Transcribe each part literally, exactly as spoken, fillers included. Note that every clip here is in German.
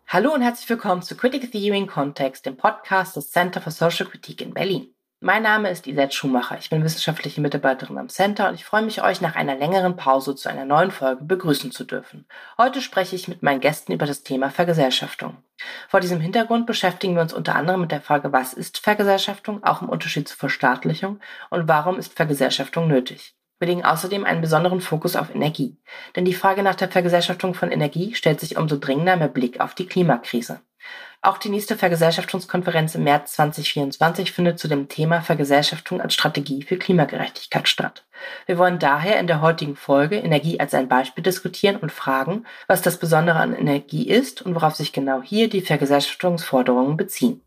Hallo und herzlich willkommen zu Critical Theory in Context, dem Podcast des Center for Social Critique in Berlin. Mein Name ist Isette Schumacher, ich bin wissenschaftliche Mitarbeiterin am Center und ich freue mich, euch nach einer längeren Pause zu einer neuen Folge begrüßen zu dürfen. Heute spreche ich mit meinen Gästen über das Thema Vergesellschaftung. Vor diesem Hintergrund beschäftigen wir uns unter anderem mit der Frage, was ist Vergesellschaftung, auch im Unterschied zur Verstaatlichung, und warum ist Vergesellschaftung nötig. Wir legen außerdem einen besonderen Fokus auf Energie. Denn die Frage nach der Vergesellschaftung von Energie stellt sich umso dringender mit Blick auf die Klimakrise. Auch die nächste Vergesellschaftungskonferenz im März zwanzig vierundzwanzig findet zu dem Thema Vergesellschaftung als Strategie für Klimagerechtigkeit statt. Wir wollen daher in der heutigen Folge Energie als ein Beispiel diskutieren und fragen, was das Besondere an Energie ist und worauf sich genau hier die Vergesellschaftungsforderungen beziehen.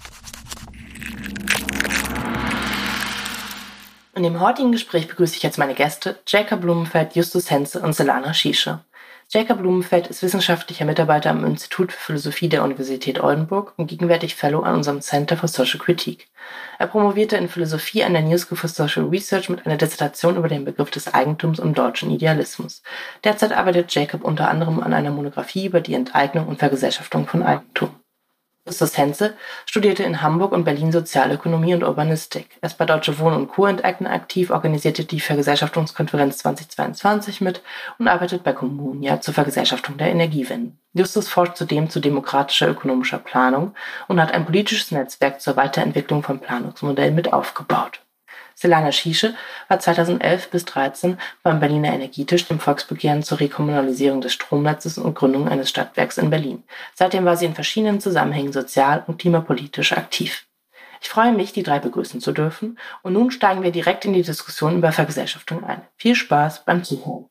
In dem heutigen Gespräch begrüße ich jetzt meine Gäste Jacob Blumenfeld, Justus Henze und Selana Schiesche. Jacob Blumenfeld ist wissenschaftlicher Mitarbeiter am Institut für Philosophie der Universität Oldenburg und gegenwärtig Fellow an unserem Center for Social Critique. Er promovierte in Philosophie an der New School for Social Research mit einer Dissertation über den Begriff des Eigentums und deutschen Idealismus. Derzeit arbeitet Jacob unter anderem an einer Monographie über die Enteignung und Vergesellschaftung von Eigentum. Justus Henze studierte in Hamburg und Berlin Sozialökonomie und Urbanistik. Er ist bei Deutsche Wohnen und Co. Enteignen aktiv, organisierte die Vergesellschaftungskonferenz zweitausendzweiundzwanzig mit und arbeitet bei Kommunia zur Vergesellschaftung der Energiewende. Justus forscht zudem zu demokratischer ökonomischer Planung und hat ein politisches Netzwerk zur Weiterentwicklung von Planungsmodellen mit aufgebaut. Selana Schiesche war zweitausendelf bis dreizehn beim Berliner Energietisch, dem Volksbegehren zur Rekommunalisierung des Stromnetzes und Gründung eines Stadtwerks in Berlin. Seitdem war sie in verschiedenen Zusammenhängen sozial- und klimapolitisch aktiv. Ich freue mich, die drei begrüßen zu dürfen, und nun steigen wir direkt in die Diskussion über Vergesellschaftung ein. Viel Spaß beim Zuhören.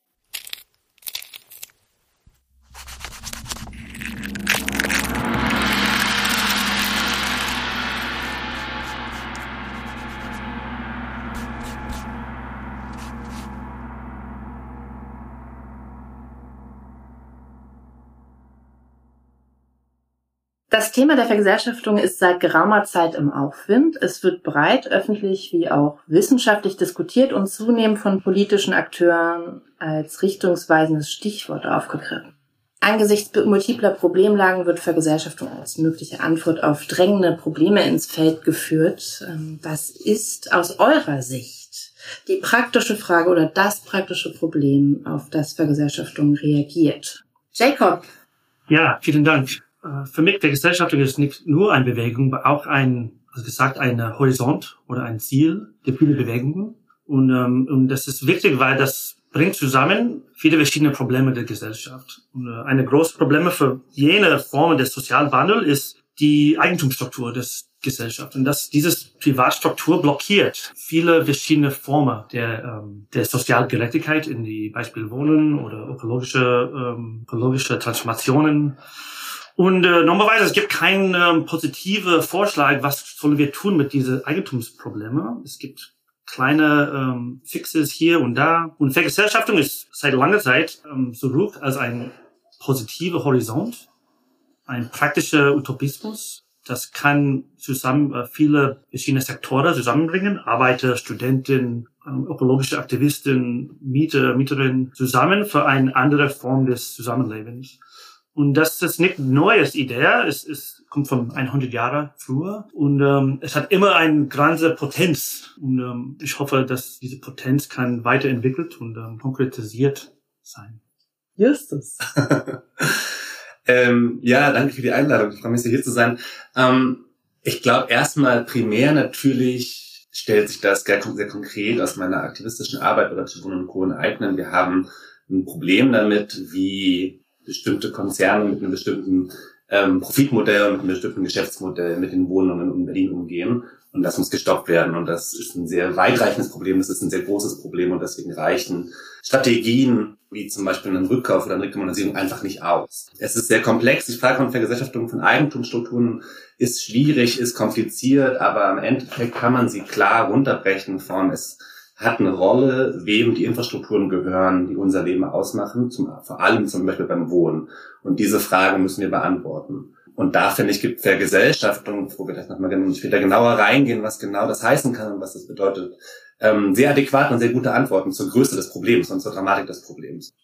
Das Thema der Vergesellschaftung ist seit geraumer Zeit im Aufwind. Es wird breit öffentlich wie auch wissenschaftlich diskutiert und zunehmend von politischen Akteuren als richtungsweisendes Stichwort aufgegriffen. Angesichts multipler Problemlagen wird Vergesellschaftung als mögliche Antwort auf drängende Probleme ins Feld geführt. Was ist aus eurer Sicht die praktische Frage oder das praktische Problem, auf das Vergesellschaftung reagiert? Jacob. Ja, vielen Dank. Für mich, Vergesellschaftung ist nicht nur eine Bewegung, aber auch ein, also gesagt, ein Horizont oder ein Ziel der vielen Bewegungen. Und, ähm, und das ist wichtig, weil das bringt zusammen viele verschiedene Probleme der Gesellschaft. Und äh, eine große Probleme für jene Formen des sozialen Wandels ist die Eigentumsstruktur des Gesellschaft. Und dass dieses Privatstruktur blockiert viele verschiedene Formen der, ähm, der sozialen Gerechtigkeit in die Beispiel Wohnen oder ökologische, ähm, ökologische Transformationen. Und äh, normalerweise, es gibt keinen ähm, positiven Vorschlag, was sollen wir tun mit diesen Eigentumsproblemen. Es gibt kleine ähm, Fixes hier und da. Und Vergesellschaftung ist seit langer Zeit ähm, zurück als ein positiver Horizont, ein praktischer Utopismus. Das kann zusammen äh, viele verschiedene Sektoren zusammenbringen, Arbeiter, Studenten, ähm, ökologische Aktivisten, Mieter, Mieterinnen zusammen für eine andere Form des Zusammenlebens. Und das ist nicht eine neue Idee, es, es kommt von hundert Jahren früher und ähm, es hat immer eine große Potenz. Und ähm, ich hoffe, dass diese Potenz kann weiterentwickelt und ähm, konkretisiert sein. Justus. ähm, ja, danke für die Einladung. Ich freue mich, hier zu sein. Ähm, ich glaube, erstmal primär natürlich stellt sich das sehr, sehr konkret aus meiner aktivistischen Arbeit bei Deutsche Wohnen und Co. Enteignen. Wir haben ein Problem damit, wie bestimmte Konzerne mit einem bestimmten ähm, Profitmodell, mit einem bestimmten Geschäftsmodell mit den Wohnungen in Berlin umgehen. Und das muss gestoppt werden. Und das ist ein sehr weitreichendes Problem, das ist ein sehr großes Problem. Und deswegen reichen Strategien wie zum Beispiel ein Rückkauf oder eine Rekommunalisierung einfach nicht aus. Es ist sehr komplex. Die Frage von Vergesellschaftung von Eigentumsstrukturen ist schwierig, ist kompliziert, aber im Endeffekt kann man sie klar runterbrechen von es hat eine Rolle, wem die Infrastrukturen gehören, die unser Leben ausmachen, zum, vor allem zum Beispiel beim Wohnen. Und diese Frage müssen wir beantworten. Und da, finde ich, gibt Vergesellschaftung, wo wir gleich nochmal später genauer reingehen, was genau das heißen kann und was das bedeutet, ähm, sehr adäquate und sehr gute Antworten zur Größe des Problems und zur Dramatik des Problems.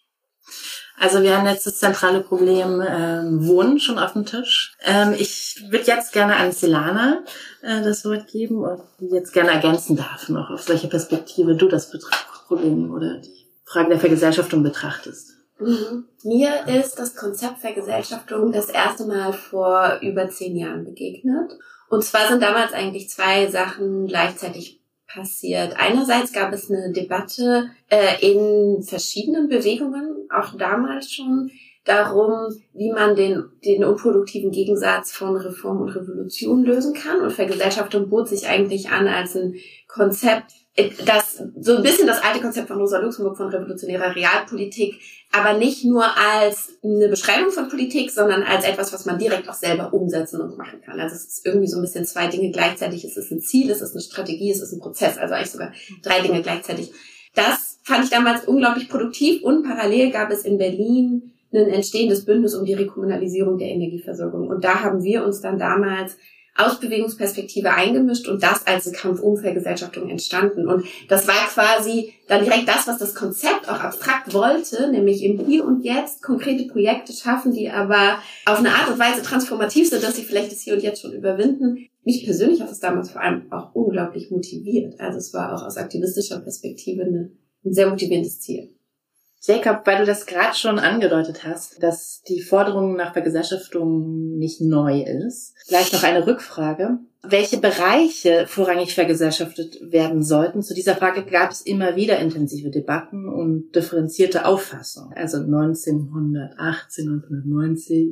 Also wir haben jetzt das zentrale Problem ähm, Wohnen schon auf dem Tisch. Ähm, ich würde jetzt gerne an Silana äh, das Wort geben und die jetzt gerne ergänzen darf noch, auf welche Perspektive du das Problem oder die Frage der Vergesellschaftung betrachtest. Mhm. Mir ist das Konzept Vergesellschaftung das erste Mal vor über zehn Jahren begegnet. Und zwar sind damals eigentlich zwei Sachen gleichzeitig passiert. Einerseits gab es eine Debatte äh, in verschiedenen Bewegungen, auch damals schon, darum, wie man den, den unproduktiven Gegensatz von Reform und Revolution lösen kann. Und Vergesellschaftung bot sich eigentlich an als ein Konzept, das so ein bisschen das alte Konzept von Rosa Luxemburg von revolutionärer Realpolitik, aber nicht nur als eine Beschreibung von Politik, sondern als etwas, was man direkt auch selber umsetzen und machen kann. Also es ist irgendwie so ein bisschen zwei Dinge gleichzeitig. Es ist ein Ziel, es ist eine Strategie, es ist ein Prozess, also eigentlich sogar drei Dinge gleichzeitig. Das fand ich damals unglaublich produktiv und parallel gab es in Berlin ein entstehendes Bündnis um die Rekommunalisierung der Energieversorgung. Und da haben wir uns dann damals aus Bewegungsperspektive eingemischt und das als ein Kampf um Vergesellschaftung entstanden. Und das war quasi dann direkt das, was das Konzept auch abstrakt wollte, nämlich im Hier und Jetzt konkrete Projekte schaffen, die aber auf eine Art und Weise transformativ sind, dass sie vielleicht das Hier und Jetzt schon überwinden. Mich persönlich hat es damals vor allem auch unglaublich motiviert. Also es war auch aus aktivistischer Perspektive eine, ein sehr motivierendes Ziel. Jacob, weil du das gerade schon angedeutet hast, dass die Forderung nach Vergesellschaftung nicht neu ist, vielleicht noch eine Rückfrage. Welche Bereiche vorrangig vergesellschaftet werden sollten? Zu dieser Frage gab es immer wieder intensive Debatten und differenzierte Auffassungen. Also neunzehnhundertachtzehn, neunzehnhundertneunzig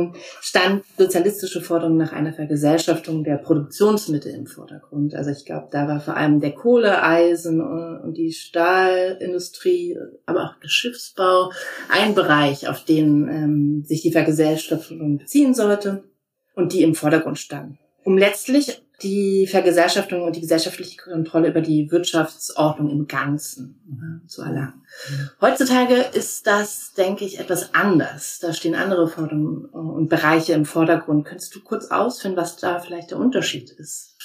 stand sozialistische Forderung nach einer Vergesellschaftung der Produktionsmittel im Vordergrund. Also ich glaube, da war vor allem der Kohle-, Eisen- und die Stahlindustrie, aber auch der Schiffsbau ein Bereich, auf den ähm, sich die Vergesellschaftung beziehen sollte und die im Vordergrund standen, um letztlich die Vergesellschaftung und die gesellschaftliche Kontrolle über die Wirtschaftsordnung im Ganzen äh, zu erlangen. Heutzutage ist das, denke ich, etwas anders. Da stehen andere Forderungen und Bereiche im Vordergrund. Könntest du kurz ausführen, was da vielleicht der Unterschied ist?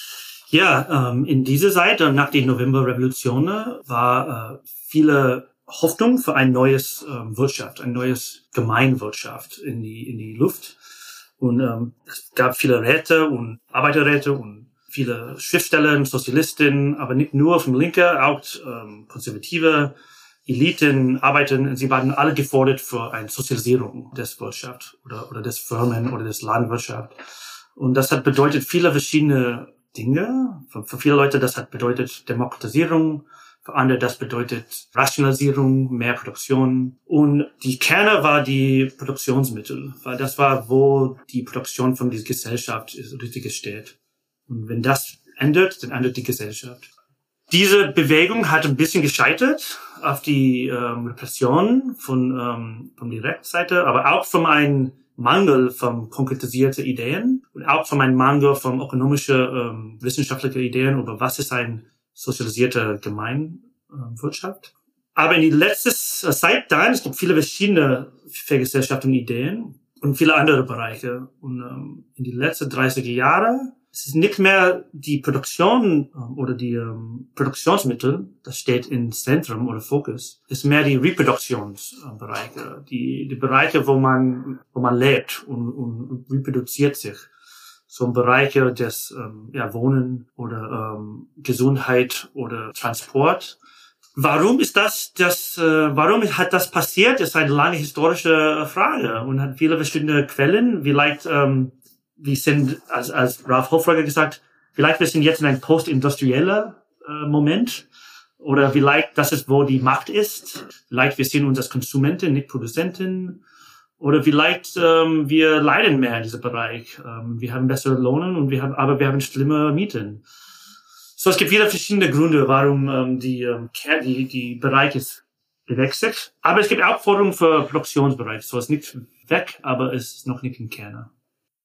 Ja, ähm, in dieser Zeit, nach der Novemberrevolution, war äh, viele Hoffnung für ein neues ähm, Wirtschaft, ein neues Gemeinwirtschaft in die in die Luft. Und ähm, es gab viele Räte und Arbeiterräte und viele Schriftsteller, Sozialisten, aber nicht nur von Linke, auch ähm, konservative Eliten, Arbeiter. Sie waren alle gefordert für eine Sozialisierung des Wirtschaft oder oder des Firmen oder des Landwirtschaft. Und das hat bedeutet viele verschiedene Dinge. Für, für viele Leute das hat bedeutet Demokratisierung. Für andere das bedeutet Rationalisierung, mehr Produktion. Und die Kerne war die Produktionsmittel, weil das war, wo die Produktion von dieser Gesellschaft richtig steht. Und wenn das ändert, dann ändert die Gesellschaft. Diese Bewegung hat ein bisschen gescheitert auf die ähm, Repression von, ähm, von der Rechtsseite, aber auch von einem Mangel von konkretisierten Ideen und auch von einem Mangel von ökonomischen, ähm, wissenschaftlichen Ideen über was ist ein sozialisierte Gemeinwirtschaft. Aber in die letzte Zeit dann, es gibt viele verschiedene Vergesellschaftungen, Ideen und viele andere Bereiche. Und ähm, in die letzten dreißiger Jahre es ist nicht mehr die Produktion ähm, oder die ähm, Produktionsmittel, das steht im Zentrum oder Fokus. Es ist mehr die Reproduktionsbereiche, die die Bereiche, wo man wo man lebt und, und reproduziert sich. So Bereiche des ähm, ja, Wohnen oder ähm, Gesundheit oder Transport. Warum ist das, das äh, warum hat das passiert, ist eine lange historische Frage und hat viele verschiedene Quellen. Vielleicht, ähm, wir sind, als, als Ralf Hofreger gesagt, vielleicht wir sind jetzt in einem postindustriellen äh, Moment oder vielleicht das ist, wo die Macht ist. Vielleicht wir sehen uns als Konsumenten, nicht Produzenten. Oder vielleicht ähm, wir leiden mehr in diesem Bereich. Ähm, wir haben bessere Lohnen und wir haben, aber wir haben schlimme Mieten. So, es gibt wieder verschiedene Gründe, warum ähm, die, ähm, die die Bereich ist gewechselt. Aber es gibt auch Forderungen für Produktionsbereich. So, es ist nicht weg, aber es ist noch nicht im Kern.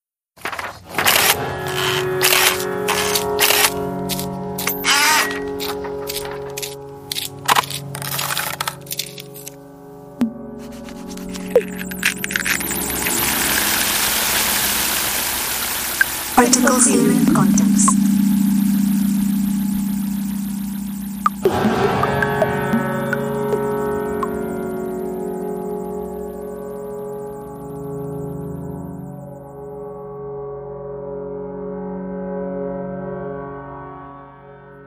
Articles in context.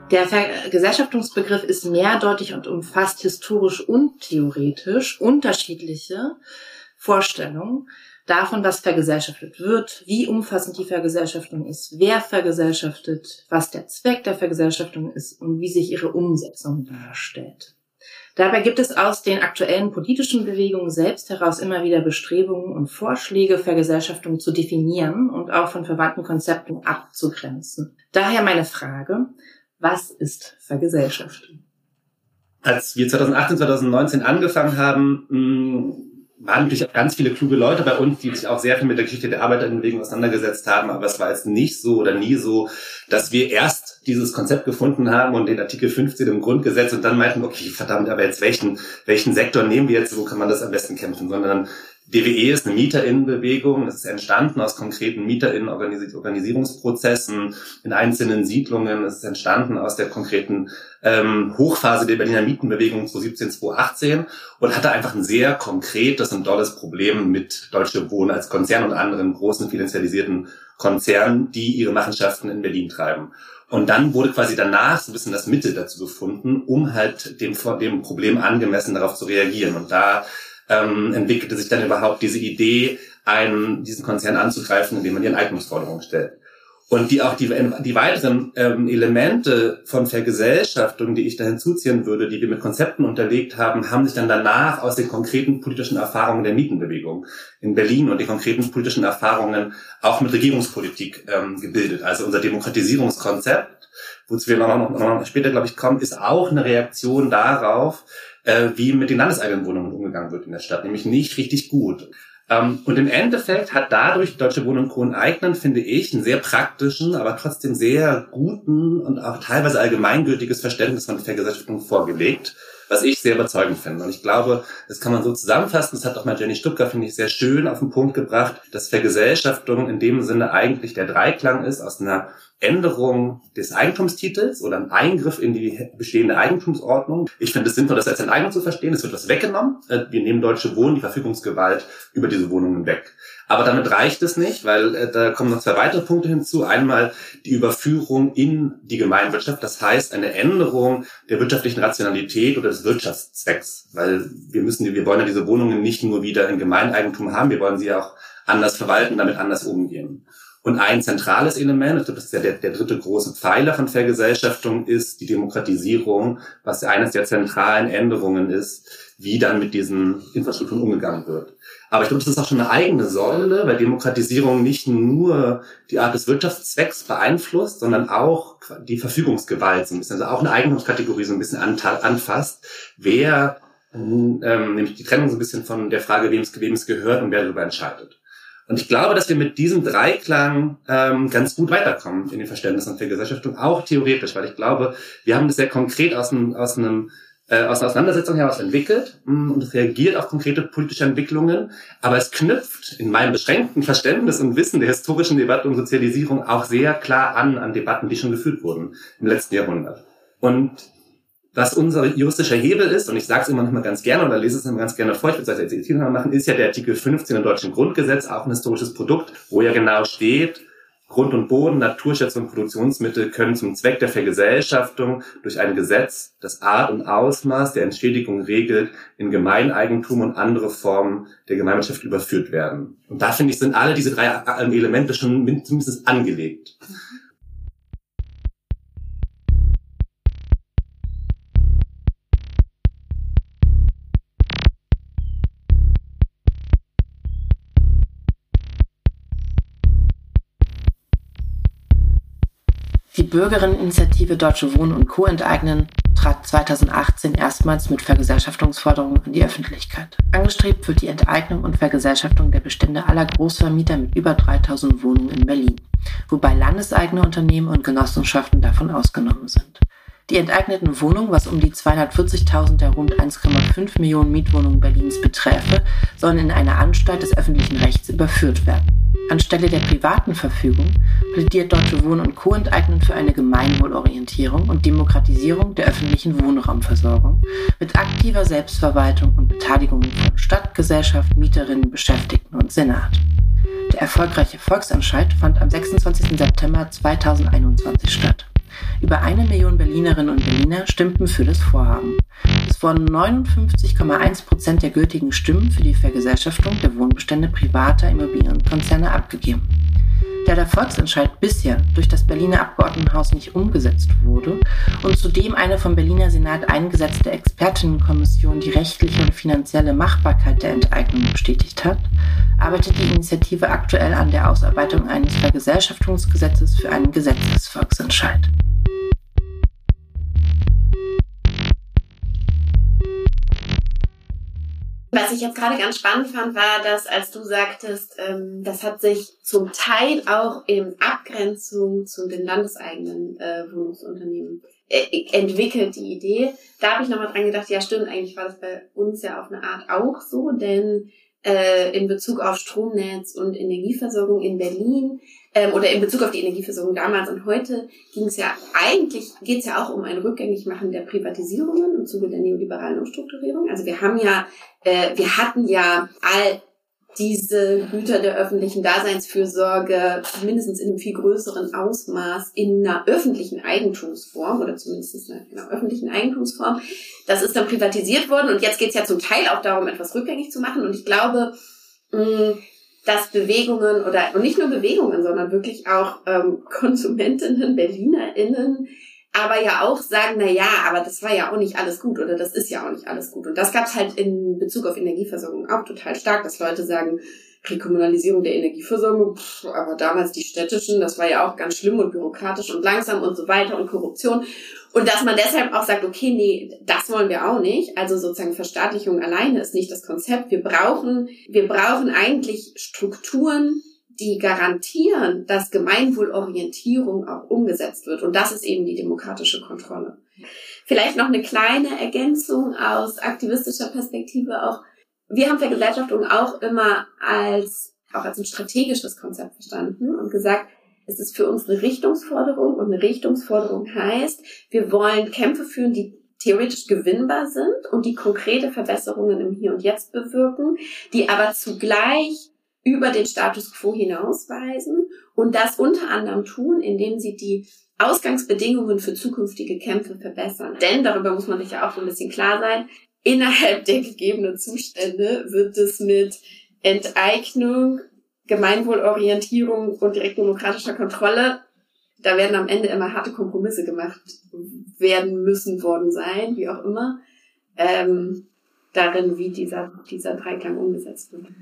Der Vergesellschaftungsbegriff ist mehrdeutig und umfasst historisch und theoretisch unterschiedliche Vorstellungen davon, was vergesellschaftet wird, wie umfassend die Vergesellschaftung ist, wer vergesellschaftet, was der Zweck der Vergesellschaftung ist und wie sich ihre Umsetzung darstellt. Dabei gibt es aus den aktuellen politischen Bewegungen selbst heraus immer wieder Bestrebungen und Vorschläge, Vergesellschaftung zu definieren und auch von verwandten Konzepten abzugrenzen. Daher meine Frage: Was ist Vergesellschaftung? Als wir zweitausendachtzehn, zweitausendneunzehn angefangen haben, mh, waren natürlich ganz viele kluge Leute bei uns, die sich auch sehr viel mit der Geschichte der Arbeiterinnenbewegung auseinandergesetzt haben. Aber es war jetzt nicht so oder nie so, dass wir erst dieses Konzept gefunden haben und den Artikel fünfzehn im Grundgesetz und dann meinten, okay, verdammt, aber jetzt welchen, welchen Sektor nehmen wir jetzt, wo kann man das am besten kämpfen, sondern D W E ist eine Mieterinnenbewegung. Es ist entstanden aus konkreten Mieterinnen-Organisierungsprozessen in einzelnen Siedlungen. Es ist entstanden aus der konkreten ähm, Hochphase der Berliner Mietenbewegung zweitausendsiebzehn, zweitausendachtzehn und hatte einfach ein sehr konkretes und dolles Problem mit Deutsche Wohnen als Konzern und anderen großen finanzialisierten Konzernen, die ihre Machenschaften in Berlin treiben. Und dann wurde quasi danach so ein bisschen das Mittel dazu gefunden, um halt dem, dem Problem angemessen darauf zu reagieren. Und da Ähm, entwickelte sich dann überhaupt diese Idee, einen, diesen Konzern anzugreifen, indem man die Enteignungsforderungen stellt. Und die auch die, die weiteren ähm, Elemente von Vergesellschaftung, die ich da hinzuziehen würde, die wir mit Konzepten unterlegt haben, haben sich dann danach aus den konkreten politischen Erfahrungen der Mietenbewegung in Berlin und den konkreten politischen Erfahrungen auch mit Regierungspolitik ähm, gebildet. Also unser Demokratisierungskonzept, wozu wir noch, noch, noch später, glaube ich, kommen, ist auch eine Reaktion darauf, äh, wie mit den landeseigenen Wohnungen umgegangen wird in der Stadt, nämlich nicht richtig gut. Ähm, und im Endeffekt hat dadurch Deutsche Wohnen und Co. enteignen, finde ich, einen sehr praktischen, aber trotzdem sehr guten und auch teilweise allgemeingültiges Verständnis von Vergesellschaftung vorgelegt, was ich sehr überzeugend finde. Und ich glaube, das kann man so zusammenfassen, das hat auch mal Jenny Stubka, finde ich, sehr schön auf den Punkt gebracht, dass Vergesellschaftung in dem Sinne eigentlich der Dreiklang ist aus einer Änderung des Eigentumstitels oder ein Eingriff in die bestehende Eigentumsordnung. Ich finde es sinnvoll, das als Enteignung zu verstehen. Es wird was weggenommen. Wir nehmen Deutsche Wohnen die Verfügungsgewalt über diese Wohnungen weg. Aber damit reicht es nicht, weil äh, da kommen noch zwei weitere Punkte hinzu. Einmal die Überführung in die Gemeinwirtschaft, das heißt eine Änderung der wirtschaftlichen Rationalität oder des Wirtschaftszwecks, weil wir müssen, wir wollen ja diese Wohnungen nicht nur wieder in Gemeineigentum haben, wir wollen sie auch anders verwalten, damit anders umgehen. Und ein zentrales Element, das ist ja der, der dritte große Pfeiler von Vergesellschaftung, ist die Demokratisierung, was ja eines der zentralen Änderungen ist, wie dann mit diesen Infrastrukturen umgegangen wird. Aber ich glaube, das ist auch schon eine eigene Säule, weil Demokratisierung nicht nur die Art des Wirtschaftszwecks beeinflusst, sondern auch die Verfügungsgewalt so ein bisschen, also auch eine Eigentumskategorie so ein bisschen anfasst, wer, ähm, nämlich die Trennung so ein bisschen von der Frage, wem es gehört und wer darüber entscheidet. Und ich glaube, dass wir mit diesem Dreiklang ähm, ganz gut weiterkommen in den Verständnissen der Vergesellschaftung, auch theoretisch, weil ich glaube, wir haben das sehr konkret aus einem, aus einem äh, aus einer Auseinandersetzung heraus entwickelt mh, und es reagiert auf konkrete politische Entwicklungen, aber es knüpft in meinem beschränkten Verständnis und Wissen der historischen Debatte um Sozialisierung auch sehr klar an an Debatten, die schon geführt wurden im letzten Jahrhundert. Und was unser juristischer Hebel ist, und ich sage es immer noch mal ganz gerne oder lese es immer ganz gerne vor, ich würde es jetzt machen, ist ja der Artikel fünfzehn im deutschen Grundgesetz, auch ein historisches Produkt, wo ja genau steht, Grund und Boden, Naturschätze und Produktionsmittel können zum Zweck der Vergesellschaftung durch ein Gesetz das Art und Ausmaß der Entschädigung regelt, in Gemeineigentum und andere Formen der Gemeinwirtschaft überführt werden. Und da, finde ich, sind alle diese drei Elemente schon mindestens angelegt. Die Bürgerinneninitiative Deutsche Wohnen und Co. enteignen trat zweitausendachtzehn erstmals mit Vergesellschaftungsforderungen in die Öffentlichkeit. Angestrebt wird die Enteignung und Vergesellschaftung der Bestände aller Großvermieter mit über dreitausend Wohnungen in Berlin, wobei landeseigene Unternehmen und Genossenschaften davon ausgenommen sind. Die enteigneten Wohnungen, was um die zweihundertvierzigtausend der rund eins Komma fünf Millionen Mietwohnungen Berlins beträfe, sollen in eine Anstalt des öffentlichen Rechts überführt werden. Anstelle der privaten Verfügung plädiert Deutsche Wohnen und Co. enteignen für eine Gemeinwohlorientierung und Demokratisierung der öffentlichen Wohnraumversorgung mit aktiver Selbstverwaltung und Beteiligung von Stadt, Gesellschaft, Mieterinnen, Beschäftigten und Senat. Der erfolgreiche Volksentscheid fand am sechsundzwanzigsten September zweitausendeinundzwanzig statt. Über eine Million Berlinerinnen und Berliner stimmten für das Vorhaben. Es wurden neunundfünfzig Komma eins Prozent der gültigen Stimmen für die Vergesellschaftung der Wohnbestände privater Immobilienkonzerne abgegeben. Da der Volksentscheid bisher durch das Berliner Abgeordnetenhaus nicht umgesetzt wurde und zudem eine vom Berliner Senat eingesetzte Expertinnenkommission die rechtliche und finanzielle Machbarkeit der Enteignung bestätigt hat, arbeitet die Initiative aktuell an der Ausarbeitung eines Vergesellschaftungsgesetzes für einen Gesetzesvolksentscheid. Was ich jetzt gerade ganz spannend fand, war, dass, als du sagtest, ähm, das hat sich zum Teil auch in Abgrenzung zu den landeseigenen äh, Wohnungsunternehmen äh, entwickelt, die Idee. Da habe ich nochmal dran gedacht, ja stimmt, eigentlich war das bei uns ja auf eine Art auch so, denn äh, in Bezug auf Stromnetz und Energieversorgung in Berlin ähm, oder in Bezug auf die Energieversorgung damals und heute ging es ja eigentlich, geht es ja auch um ein Rückgängigmachen der Privatisierungen im Zuge der neoliberalen Umstrukturierung. Also wir haben ja, äh, wir hatten ja all diese Güter der öffentlichen Daseinsfürsorge mindestens in einem viel größeren Ausmaß in einer öffentlichen Eigentumsform oder zumindest in einer, in einer öffentlichen Eigentumsform. Das ist dann privatisiert worden und jetzt geht es ja zum Teil auch darum, etwas rückgängig zu machen. Und ich glaube, mh, dass Bewegungen oder und nicht nur Bewegungen, sondern wirklich auch ähm, Konsumentinnen, BerlinerInnen, aber ja auch sagen, na ja, aber das war ja auch nicht alles gut oder das ist ja auch nicht alles gut. Und das gab es halt in Bezug auf Energieversorgung auch total stark, dass Leute sagen, Rekommunalisierung der Energieversorgung, pff, aber damals die städtischen, das war ja auch ganz schlimm und bürokratisch und langsam und so weiter und Korruption. Und dass man deshalb auch sagt, okay, nee, das wollen wir auch nicht. Also sozusagen Verstaatlichung alleine ist nicht das Konzept. Wir brauchen, wir brauchen eigentlich Strukturen, die garantieren, dass Gemeinwohlorientierung auch umgesetzt wird. Und das ist eben die demokratische Kontrolle. Vielleicht noch eine kleine Ergänzung aus aktivistischer Perspektive auch. Wir haben Vergesellschaftung auch immer als, auch als ein strategisches Konzept verstanden und gesagt, es ist für uns eine Richtungsforderung und eine Richtungsforderung heißt, wir wollen Kämpfe führen, die theoretisch gewinnbar sind und die konkrete Verbesserungen im Hier und Jetzt bewirken, die aber zugleich über den Status quo hinausweisen und das unter anderem tun, indem sie die Ausgangsbedingungen für zukünftige Kämpfe verbessern. Denn, darüber muss man sich ja auch so ein bisschen klar sein, innerhalb der gegebenen Zustände wird es mit Enteignung, Gemeinwohlorientierung und direktdemokratischer Kontrolle, da werden am Ende immer harte Kompromisse gemacht werden müssen, worden sein, wie auch immer, ähm, darin, wie dieser, dieser Dreiklang umgesetzt wird.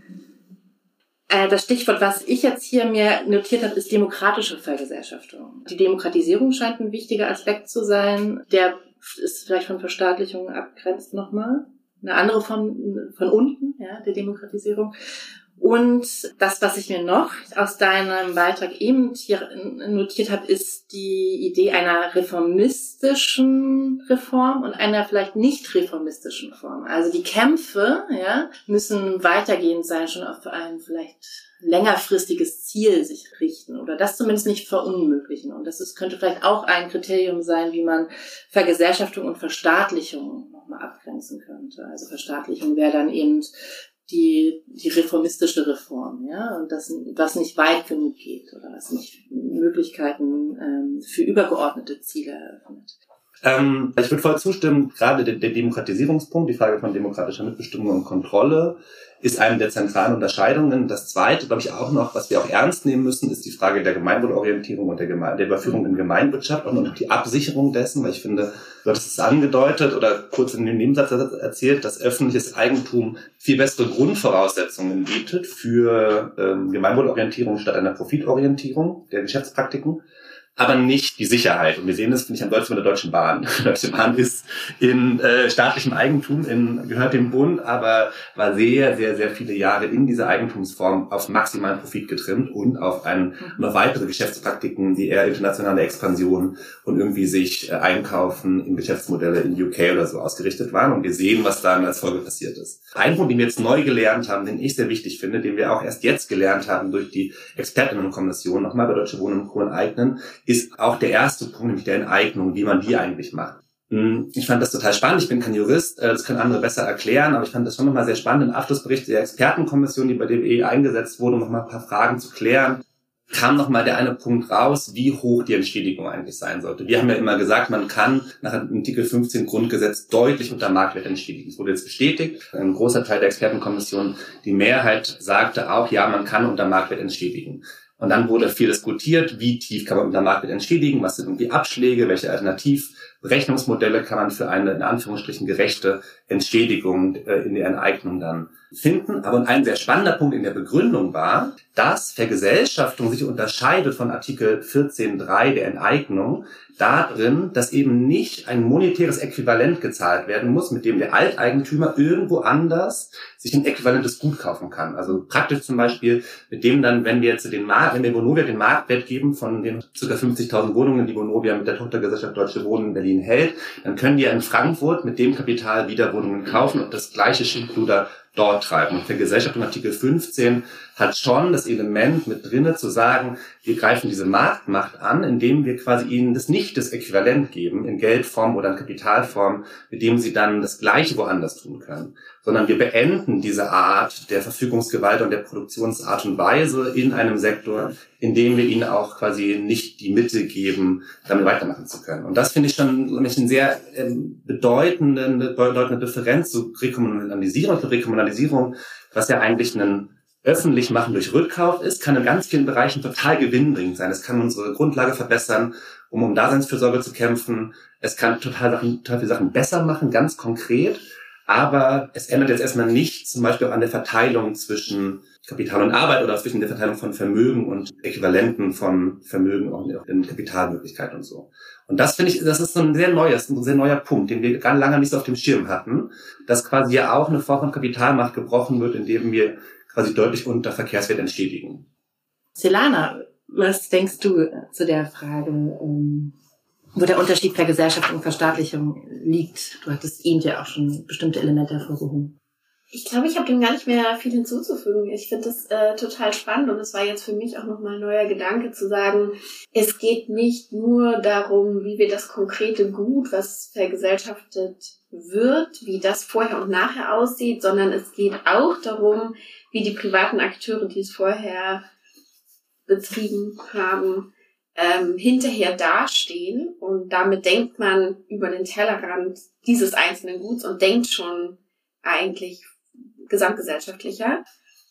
Das Stichwort, was ich jetzt hier mir notiert habe, ist demokratische Vergesellschaftung. Die Demokratisierung scheint ein wichtiger Aspekt zu sein. Der ist vielleicht von Verstaatlichung abgrenzt nochmal. Eine andere von, von unten, ja, der Demokratisierung. Und das, was ich mir noch aus deinem Beitrag eben hier notiert habe, ist die Idee einer reformistischen Reform und einer vielleicht nicht reformistischen Form. Also die Kämpfe, ja, müssen weitergehend sein, schon auf ein vielleicht längerfristiges Ziel sich richten oder das zumindest nicht verunmöglichen. Und das ist, könnte vielleicht auch ein Kriterium sein, wie man Vergesellschaftung und Verstaatlichung nochmal abgrenzen könnte. Also Verstaatlichung wäre dann eben die die reformistische Reform, ja, und das was nicht weit genug geht oder was nicht Möglichkeiten ähm, für übergeordnete Ziele eröffnet. Ähm, ich würde voll zustimmen, gerade der, der Demokratisierungspunkt, die Frage von demokratischer Mitbestimmung und Kontrolle ist eine der zentralen Unterscheidungen. Das Zweite, glaube ich, auch noch, was wir auch ernst nehmen müssen, ist die Frage der Gemeinwohlorientierung und der, Geme- der Überführung in Gemeinwirtschaft und noch die Absicherung dessen, weil ich finde, du hattest es angedeutet oder kurz in dem Nebensatz erzählt, dass öffentliches Eigentum viel bessere Grundvoraussetzungen bietet für ähm, Gemeinwohlorientierung statt einer Profitorientierung der Geschäftspraktiken, aber nicht die Sicherheit. Und wir sehen das, finde ich, am deutschen mit der Deutschen Bahn. Die Deutsche Bahn ist in äh, staatlichem Eigentum, in, gehört dem Bund, aber war sehr, sehr, sehr viele Jahre in dieser Eigentumsform auf maximalen Profit getrimmt und auf ein, noch weitere Geschäftspraktiken, die eher internationale Expansion und irgendwie sich äh, einkaufen in Geschäftsmodelle in U K oder so ausgerichtet waren. Und wir sehen, was dann als Folge passiert ist. Ein Punkt, den wir jetzt neu gelernt haben, den ich sehr wichtig finde, den wir auch erst jetzt gelernt haben durch die Expertinnenkommission, nochmal bei Deutsche Wohnen und Co. enteignen, ist auch der erste Punkt, nämlich der Enteignung, wie man die eigentlich macht. Ich fand das total spannend. Ich bin kein Jurist, das können andere besser erklären, aber ich fand das schon nochmal sehr spannend. Im Abschlussbericht der Expertenkommission, die bei D W E eingesetzt wurde, um nochmal ein paar Fragen zu klären. kam nochmal der eine Punkt raus, wie hoch die Entschädigung eigentlich sein sollte. Wir haben ja immer gesagt, man kann nach Artikel fünfzehn Grundgesetz deutlich unter Marktwert entschädigen. Das wurde jetzt bestätigt. Ein großer Teil der Expertenkommission, die Mehrheit sagte auch, ja, man kann unter Marktwert entschädigen. Und dann wurde viel diskutiert, wie tief kann man unter Marktwert entschädigen, was sind irgendwie Abschläge, welche Alternativberechnungsmodelle kann man für eine in Anführungsstrichen gerechte Entschädigung äh, in der Enteignung dann finden. Aber ein sehr spannender Punkt in der Begründung war, dass Vergesellschaftung sich unterscheidet von Artikel vierzehn Punkt drei der Enteignung darin, dass eben nicht ein monetäres Äquivalent gezahlt werden muss, mit dem der Alteigentümer irgendwo anders sich ein äquivalentes Gut kaufen kann. Also praktisch zum Beispiel mit dem dann, wenn wir jetzt den Markt, wenn wir Vonovia den Marktwert geben von den ca. fünfzigtausend Wohnungen, die Vonovia mit der Tochtergesellschaft Deutsche Wohnen in Berlin hält, dann können die in Frankfurt mit dem Kapital wieder Wohnungen kaufen und das gleiche Schindluder dort treiben. Und Vergesellschaftung Artikel fünfzehn hat schon das Element mit drinne zu sagen, wir greifen diese Marktmacht an, indem wir quasi ihnen das nicht das Äquivalent geben in Geldform oder in Kapitalform, mit dem sie dann das Gleiche woanders tun können, sondern wir beenden diese Art der Verfügungsgewalt und der Produktionsart und Weise in einem Sektor, indem wir ihnen auch quasi nicht die Mittel geben, damit weitermachen zu können. Und das finde ich schon eine sehr ähm, bedeutende, bedeutende Differenz zu Rekommunalisierung und Rekommunalisierung, was ja eigentlich ein öffentlich machen durch Rückkauf ist, kann in ganz vielen Bereichen total gewinnbringend sein. Es kann unsere Grundlage verbessern, um um Daseinsfürsorge zu kämpfen. Es kann total, Sachen, total viele Sachen besser machen, ganz konkret. Aber es ändert jetzt erstmal nichts, zum Beispiel an der Verteilung zwischen Kapital und Arbeit oder zwischen der Verteilung von Vermögen und Äquivalenten von Vermögen und in Kapitalmöglichkeiten und so. Und das finde ich, das ist so ein sehr neues, ein sehr neuer Punkt, den wir ganz lange nicht so auf dem Schirm hatten, dass quasi ja auch eine Form von Kapitalmacht gebrochen wird, indem wir quasi deutlich unter Verkehrswert entschädigen. Selana, was denkst du zu der Frage, wo der Unterschied Vergesellschaftung und Verstaatlichung liegt? Du hattest eben ja auch schon bestimmte Elemente hervorgehoben. Ich glaube, ich habe dem gar nicht mehr viel hinzuzufügen. Ich finde das äh, total spannend und es war jetzt für mich auch nochmal ein neuer Gedanke zu sagen, es geht nicht nur darum, wie wir das konkrete Gut, was vergesellschaftet wird, wie das vorher und nachher aussieht, sondern es geht auch darum, wie die privaten Akteure, die es vorher betrieben haben, ähm, hinterher dastehen. Und damit denkt man über den Tellerrand dieses einzelnen Guts und denkt schon eigentlich gesamtgesellschaftlicher.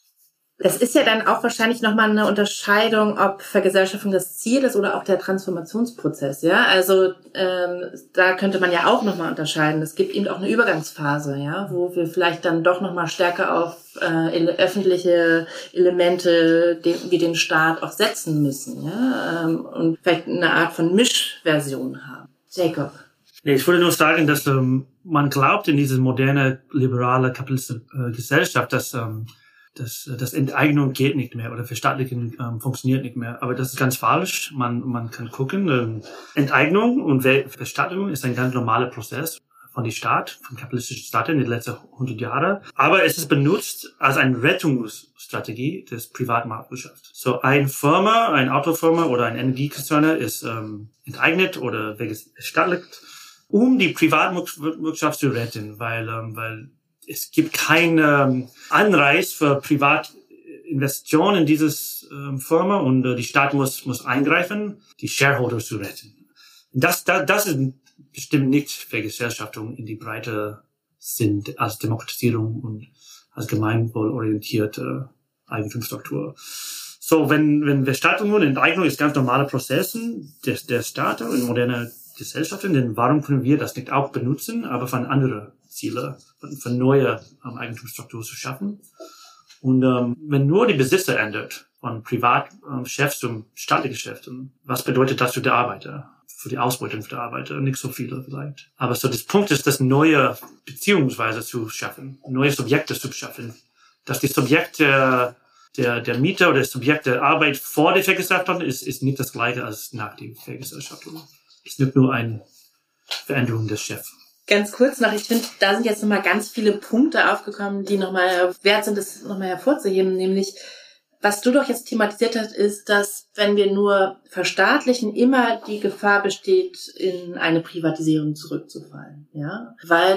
Das ist ja dann auch wahrscheinlich nochmal eine Unterscheidung, ob Vergesellschaftung das Ziel ist oder auch der Transformationsprozess. Ja, also ähm, da könnte man ja auch nochmal unterscheiden. Es gibt eben auch eine Übergangsphase, ja, wo wir vielleicht dann doch nochmal stärker auf äh, öffentliche Elemente den, wie den Staat auch setzen müssen, ja, ähm, und vielleicht eine Art von Mischversion haben. Jacob. Nee, ich würde nur sagen, dass ähm, man glaubt in diese moderne, liberale, kapitalistische äh, Gesellschaft, dass ähm, Das, das Enteignung geht nicht mehr oder Verstaatlichung ähm, funktioniert nicht mehr. Aber das ist ganz falsch. Man, man kann gucken. Ähm, Enteignung und Verstaatlichung ist ein ganz normaler Prozess von dem Staat, vom kapitalistischen Staat in den letzten hundert Jahren. Aber es ist benutzt als eine Rettungsstrategie des Privatmarktwirtschaft. So eine Firma, eine Autofirma oder ein Energiekonzern ist ähm, enteignet oder verstaatlicht, um die Privatwirtschaft zu retten, weil, ähm, weil es gibt keinen Anreiz für Privatinvestitionen in dieses ähm, Firma und äh, die Staat muss muss eingreifen, die Shareholder zu retten. Das das, das ist bestimmt nicht Vergesellschaftung in die breite Sinn als Demokratisierung und als gemeinwohlorientierte Eigentumsstruktur. So, wenn wenn Verstaatlichung und Enteignung ist ganz normale Prozesse der der Staat in moderner Gesellschaften, denn warum können wir das nicht auch benutzen, aber von anderen Ziele, von, von neue ähm, Eigentumsstruktur zu schaffen? Und ähm, wenn nur die Besitzer ändert, von Privatchefs ähm, zum staatlichen Chef, was bedeutet das für die Arbeiter, für die Ausbeutung für die Arbeiter? Nicht so viele vielleicht. Aber so das Punkt ist, das neue Beziehungsweise zu schaffen, neue Subjekte zu schaffen, dass die Subjekte der der Mieter oder das Subjekt der Arbeit vor der Vergesellschaftung ist, ist nicht das gleiche als nach der Vergesellschaftung. Es ist nicht nur eine Veränderung des Chefs. Ganz kurz noch, ich finde, da sind jetzt nochmal ganz viele Punkte aufgekommen, die nochmal wert sind, das nochmal hervorzuheben, nämlich, was du doch jetzt thematisiert hast, ist, dass, wenn wir nur verstaatlichen, immer die Gefahr besteht, in eine Privatisierung zurückzufallen, ja, weil doch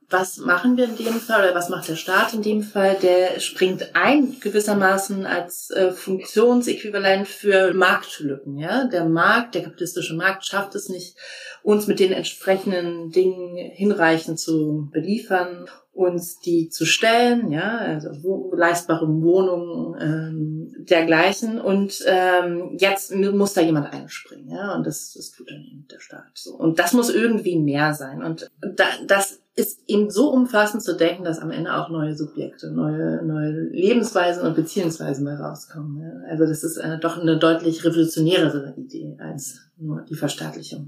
was machen wir in dem Fall oder was macht der Staat in dem Fall? Der springt ein gewissermaßen als äh, Funktionsäquivalent für Marktlücken. Ja? Der Markt, der kapitalistische Markt schafft es nicht, uns mit den entsprechenden Dingen hinreichend zu beliefern, uns die zu stellen, ja, also wo, leistbare Wohnungen, ähm, dergleichen. Und ähm, jetzt muss da jemand einspringen, ja, und das, das tut dann eben der Staat. So. Und das muss irgendwie mehr sein. Und da, das ist eben so umfassend zu denken, dass am Ende auch neue Subjekte, neue, neue Lebensweisen und Beziehungsweisen mal rauskommen. Ja. Also das ist eine, doch eine deutlich revolutionärere Idee als nur die Verstaatlichung.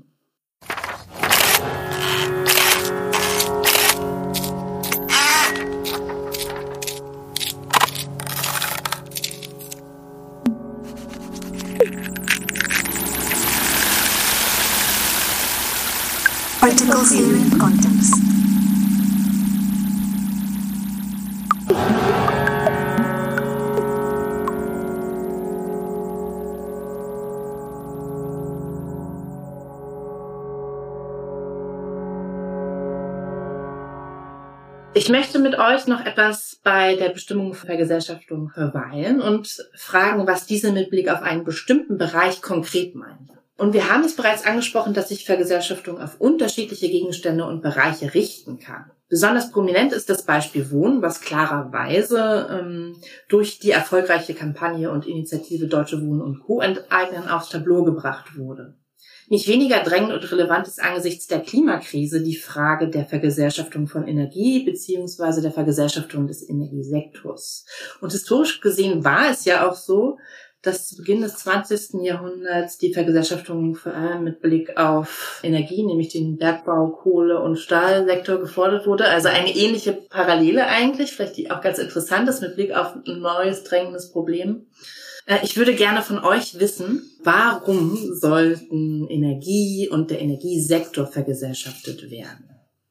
Articles in Context. Ich möchte mit euch noch etwas bei der Bestimmung von Vergesellschaftung verweilen und fragen, was diese mit Blick auf einen bestimmten Bereich konkret meint. Und wir haben es bereits angesprochen, dass sich Vergesellschaftung auf unterschiedliche Gegenstände und Bereiche richten kann. Besonders prominent ist das Beispiel Wohnen, was klarerweise ähm, durch die erfolgreiche Kampagne und Initiative Deutsche Wohnen und Co. enteignen aufs Tableau gebracht wurde. Nicht weniger drängend und relevant ist angesichts der Klimakrise die Frage der Vergesellschaftung von Energie beziehungsweise der Vergesellschaftung des Energiesektors. Und historisch gesehen war es ja auch so, dass zu Beginn des zwanzigsten Jahrhunderts die Vergesellschaftung vor allem mit Blick auf Energie, nämlich den Bergbau, Kohle- und Stahlsektor gefordert wurde. Also eine ähnliche Parallele eigentlich, vielleicht die auch ganz interessant ist mit Blick auf ein neues, drängendes Problem. Ich würde gerne von euch wissen, warum sollten Energie und der Energiesektor vergesellschaftet werden?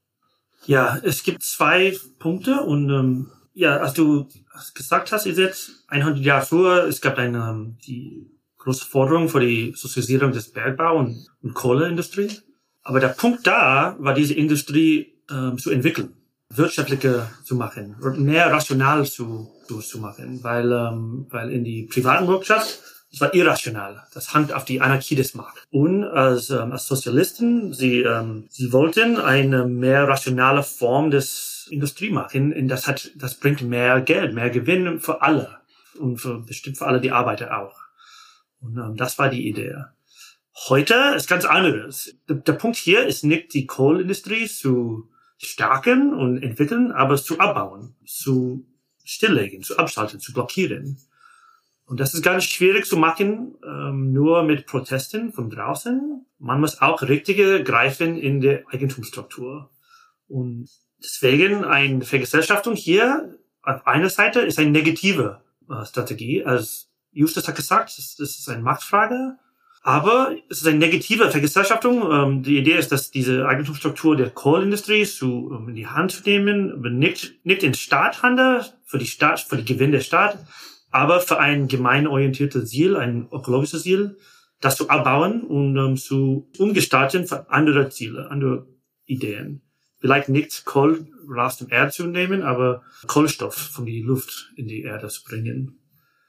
Ja, es gibt zwei Punkte und ähm, ja, als du gesagt hast, ist jetzt hundert Jahre früher, es gab eine die große Forderung für die Sozialisierung des Bergbau- und, und Kohleindustrie. Aber der Punkt da war, diese Industrie ähm, zu entwickeln, wirtschaftlicher zu machen, mehr rational zu zu machen, weil ähm, weil in die privaten Wirtschaft, das war irrational. Das hängt auf die Anarchie des Marktes. Und als ähm, als Sozialisten, sie ähm, sie wollten eine mehr rationale Form des Industrie machen, und das hat das bringt mehr Geld, mehr Gewinn für alle und für, bestimmt für alle die Arbeiter auch. Und ähm, das war die Idee. Heute ist ganz anderes. Der, der Punkt hier ist nicht die Kohleindustrie zu stärken und entwickeln, aber zu abbauen, zu stilllegen, zu abschalten, zu blockieren. Und das ist ganz schwierig zu machen, ähm, nur mit Protesten von draußen. Man muss auch richtige greifen in der Eigentumsstruktur. Und deswegen eine Vergesellschaftung hier auf einer Seite ist eine negative äh, Strategie. Als Justus hat gesagt, das, das ist eine Machtfrage. Aber es ist eine negative Vergesellschaftung. Ähm, die Idee ist, dass diese Eigentumsstruktur der Kohleindustrie zu, um in die Hand zu nehmen, nicht, nicht in Staathandel, für die Staat, für die Gewinn der Staat, aber für ein gemeinorientiertes Ziel, ein ökologisches Ziel, das zu abbauen und um, zu umgestalten für andere Ziele, andere Ideen. Vielleicht nicht Kohle aus dem Erd zu nehmen, aber Kohlenstoff von der Luft in die Erde zu bringen.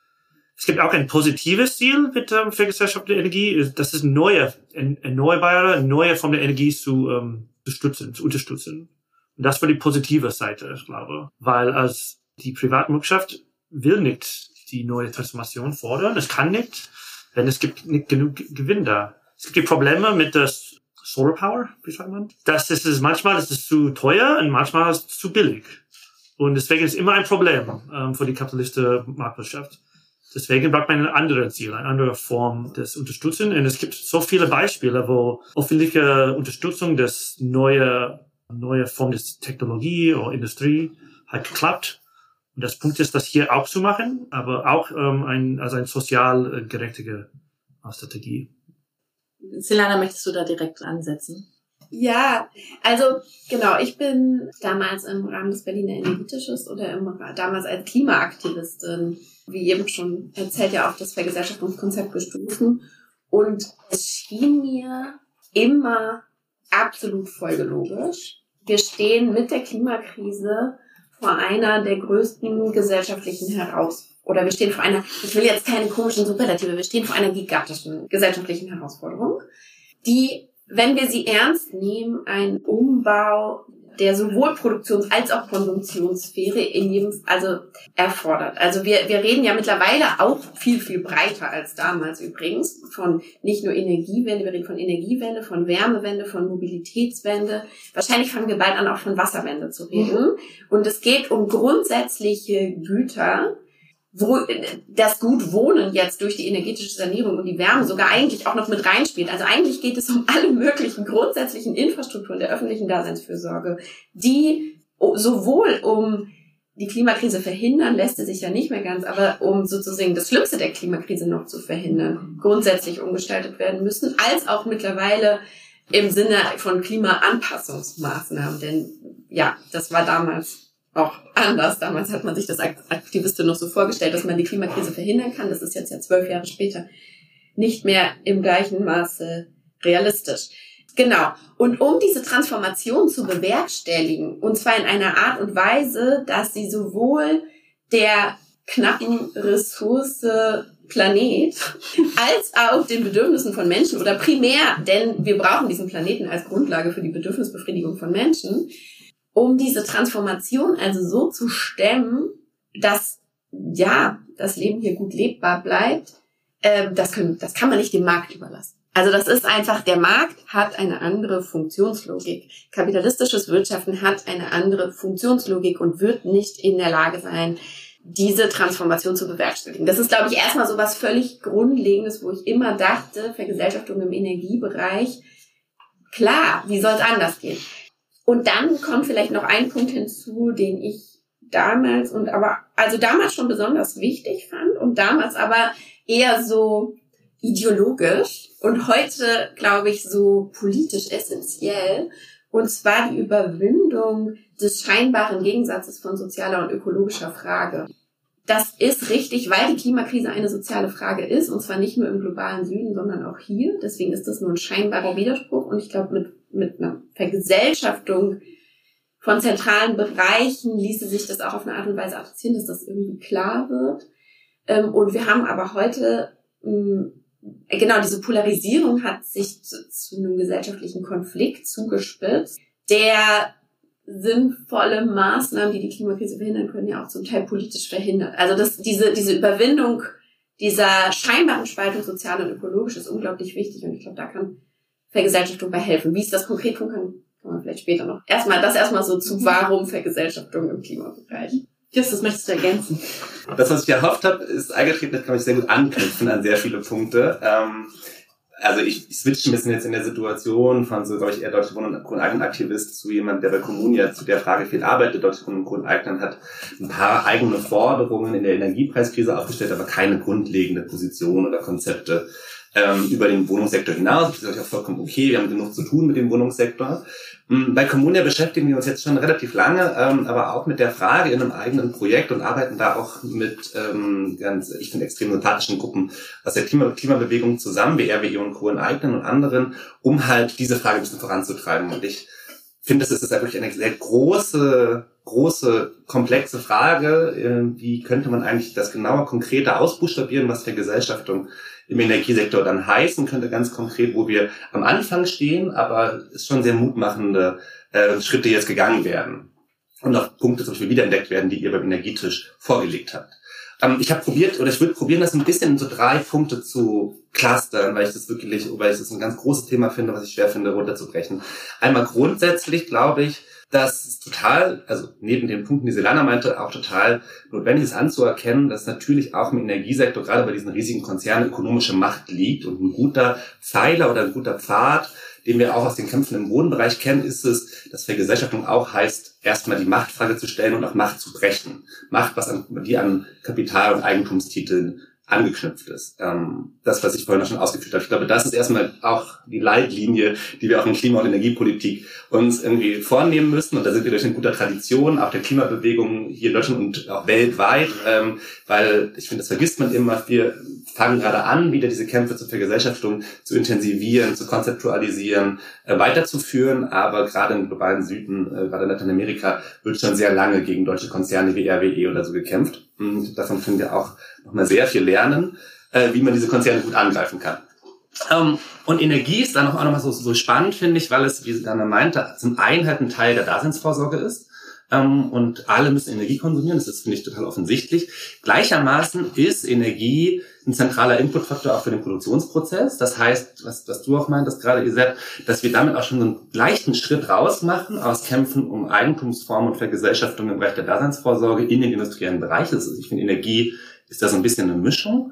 Es gibt auch ein positives Ziel mit ähm, Vergesellschaftung der Energie. Das ist neue, erneuerbare, neue Form der Energie zu, ähm, zu stützen, zu unterstützen. Und das war die positive Seite, ich glaube. Weil als die Privatwirtschaft will nicht die neue Transformation fordern. Es kann nicht, wenn es gibt nicht genug Gewinn da. Es gibt die Probleme mit der Solar Power, wie sagt man? Das ist es manchmal, das ist zu teuer und manchmal ist es zu billig. Und deswegen ist es immer ein Problem ähm, für die kapitalistische Marktwirtschaft. Deswegen braucht man ein anderes Ziel, eine andere Form des Unterstützung. Und es gibt so viele Beispiele, wo öffentliche Unterstützung des neue, neue Form des Technologie oder Industrie hat geklappt. Und das Punkt ist, das hier auch zu machen, aber auch ähm, ein, also eine sozial gerechte Strategie. Silana, möchtest du da direkt ansetzen? Ja, also genau, ich bin damals im Rahmen des Berliner Energietisches oder im, damals als Klimaaktivistin, wie eben schon erzählt, ja auch das Vergesellschaftungskonzept gestoßen. Und es schien mir immer absolut folgelogisch, Wir stehen mit der Klimakrise vor einer der größten gesellschaftlichen Herausforderungen. Oder wir stehen vor einer, ich will jetzt keine komischen Superlative, wir stehen vor einer gigantischen gesellschaftlichen Herausforderung, die, wenn wir sie ernst nehmen, einen Umbau der sowohl Produktions- als auch Konsumtionssphäre in jedem, also erfordert. Also wir, wir reden ja mittlerweile auch viel, viel breiter als damals übrigens von nicht nur Energiewende, wir reden von Energiewende, von Wärmewende, von Mobilitätswende. Wahrscheinlich fangen wir bald an, auch von Wasserwende zu reden. Und es geht um grundsätzliche Güter, wo das Gut Wohnen jetzt durch die energetische Sanierung und die Wärme sogar eigentlich auch noch mit reinspielt. Also eigentlich geht es um alle möglichen grundsätzlichen Infrastrukturen der öffentlichen Daseinsfürsorge, die sowohl um die Klimakrise verhindern, lässt es sich ja nicht mehr ganz, aber um sozusagen das Schlimmste der Klimakrise noch zu verhindern, grundsätzlich umgestaltet werden müssen, als auch mittlerweile im Sinne von Klimaanpassungsmaßnahmen. Denn ja, das war damals auch anders. Damals hat man sich das als Aktivistin noch so vorgestellt, dass man die Klimakrise verhindern kann. Das ist jetzt ja zwölf Jahre später nicht mehr im gleichen Maße realistisch. Genau. Und um diese Transformation zu bewerkstelligen, und zwar in einer Art und Weise, dass sie sowohl der knappen Ressource Planet als auch den Bedürfnissen von Menschen oder primär, denn wir brauchen diesen Planeten als Grundlage für die Bedürfnisbefriedigung von Menschen, um diese Transformation also so zu stemmen, dass, ja, das Leben hier gut lebbar bleibt, äh, das, können, das kann man nicht dem Markt überlassen. Also das ist einfach, der Markt hat eine andere Funktionslogik. Kapitalistisches Wirtschaften hat eine andere Funktionslogik und wird nicht in der Lage sein, diese Transformation zu bewerkstelligen. Das ist, glaube ich, erstmal so was völlig Grundlegendes, wo ich immer dachte, Vergesellschaftung im Energiebereich, klar, wie soll es anders gehen? Und dann kommt vielleicht noch ein Punkt hinzu, den ich damals und aber, also damals schon besonders wichtig fand und damals aber eher so ideologisch und heute, glaube ich, so politisch essentiell. Und zwar die Überwindung des scheinbaren Gegensatzes von sozialer und ökologischer Frage. Das ist richtig, weil die Klimakrise eine soziale Frage ist, und zwar nicht nur im globalen Süden, sondern auch hier. Deswegen ist das nur ein scheinbarer Widerspruch. Und ich glaube, mit, mit einer Vergesellschaftung von zentralen Bereichen ließe sich das auch auf eine Art und Weise adressieren, dass das irgendwie klar wird. Und wir haben aber heute, genau, diese Polarisierung hat sich zu, zu einem gesellschaftlichen Konflikt zugespitzt, der sinnvolle Maßnahmen, die die Klimakrise verhindern können, ja auch zum Teil politisch verhindert. Also das, diese, diese Überwindung dieser scheinbaren Spaltung sozial und ökologisch ist unglaublich wichtig und ich glaube, da kann Vergesellschaftung bei helfen. Wie es das konkret tun kann, kann man vielleicht später noch. Erstmal, das erstmal so zu warum Vergesellschaftung im Klimabereich. Just, das möchtest du ergänzen. Das, was ich erhofft habe, ist eingetreten, das kann ich sehr gut anknüpfen an sehr viele Punkte. Ähm, Also ich, ich switche ein bisschen jetzt in der Situation von so, glaube ich, eher Deutsche Wohnen- und Grundeigenaktivist zu jemand, der bei Kommunia zu der Frage viel arbeitet. Deutsche Wohnen- und Grundeignen hat ein paar eigene Forderungen in der Energiepreiskrise aufgestellt, aber keine grundlegende Position oder Konzepte ähm, über den Wohnungssektor hinaus. Das ist natürlich auch vollkommen okay, wir haben genug zu tun mit dem Wohnungssektor. Bei Kommunia beschäftigen wir uns jetzt schon relativ lange, ähm, aber auch mit der Frage in einem eigenen Projekt und arbeiten da auch mit ähm, ganz, ich finde, extrem sympathischen Gruppen aus der Klima- Klimabewegung zusammen, wie R W E und Grundeignen und anderen, um halt diese Frage ein bisschen voranzutreiben. Und ich finde, es ist wirklich eine sehr große, große, komplexe Frage. Äh, wie könnte man eigentlich das genauer, konkreter ausbuchstabieren, was Vergesellschaftung im Energiesektor dann heißen könnte, ganz konkret, wo wir am Anfang stehen, aber es schon sehr mutmachende äh, Schritte jetzt gegangen werden. Und auch Punkte zum Beispiel wiederentdeckt werden, die ihr beim Energietisch vorgelegt habt. Ähm, ich habe probiert, oder ich würde probieren, das ein bisschen in so drei Punkte zu clustern, weil ich das wirklich, weil ich das ein ganz großes Thema finde, was ich schwer finde, runterzubrechen. Einmal grundsätzlich glaube ich, dass es total, also neben den Punkten, die Selana meinte, auch total notwendig ist anzuerkennen, dass natürlich auch im Energiesektor, gerade bei diesen riesigen Konzernen, ökonomische Macht liegt. Und ein guter Pfeiler oder ein guter Pfad, den wir auch aus den Kämpfen im Wohnbereich kennen, ist es, dass Vergesellschaftung auch heißt, erstmal die Machtfrage zu stellen und auch Macht zu brechen. Macht, was an, die an Kapital- und Eigentumstiteln angeknüpft ist. Ähm, das, was ich vorhin schon ausgeführt habe. Ich glaube, das ist erstmal auch die Leitlinie, die wir auch in Klima- und Energiepolitik uns irgendwie vornehmen müssen. Und da sind wir durch eine gute Tradition, auch der Klimabewegung hier in Deutschland und auch weltweit, ähm, weil ich finde, das vergisst man immer. Wir fangen gerade an, wieder diese Kämpfe zur Vergesellschaftung zu intensivieren, zu konzeptualisieren, äh, weiterzuführen. Aber gerade im globalen Süden, äh, gerade in Lateinamerika, wird schon sehr lange gegen deutsche Konzerne wie R W E oder so gekämpft. Und davon können wir auch nochmal sehr viel lernen, äh, wie man diese Konzerne gut angreifen kann. Ähm, und Energie ist dann auch nochmal so, so spannend, finde ich, weil es, wie Dana meinte, zum einen halt ein Teil der Daseinsvorsorge ist. Ähm, und alle müssen Energie konsumieren, das ist, finde ich, total offensichtlich. Gleichermaßen ist Energie ein zentraler Inputfaktor auch für den Produktionsprozess. Das heißt, was, was du auch meintest gerade, Isette, dass wir damit auch schon so einen leichten Schritt raus machen aus Kämpfen um Eigentumsformen und Vergesellschaftung im Bereich der Daseinsvorsorge in den industriellen Bereich. Das ist, ich finde, Energie ist da so ein bisschen eine Mischung.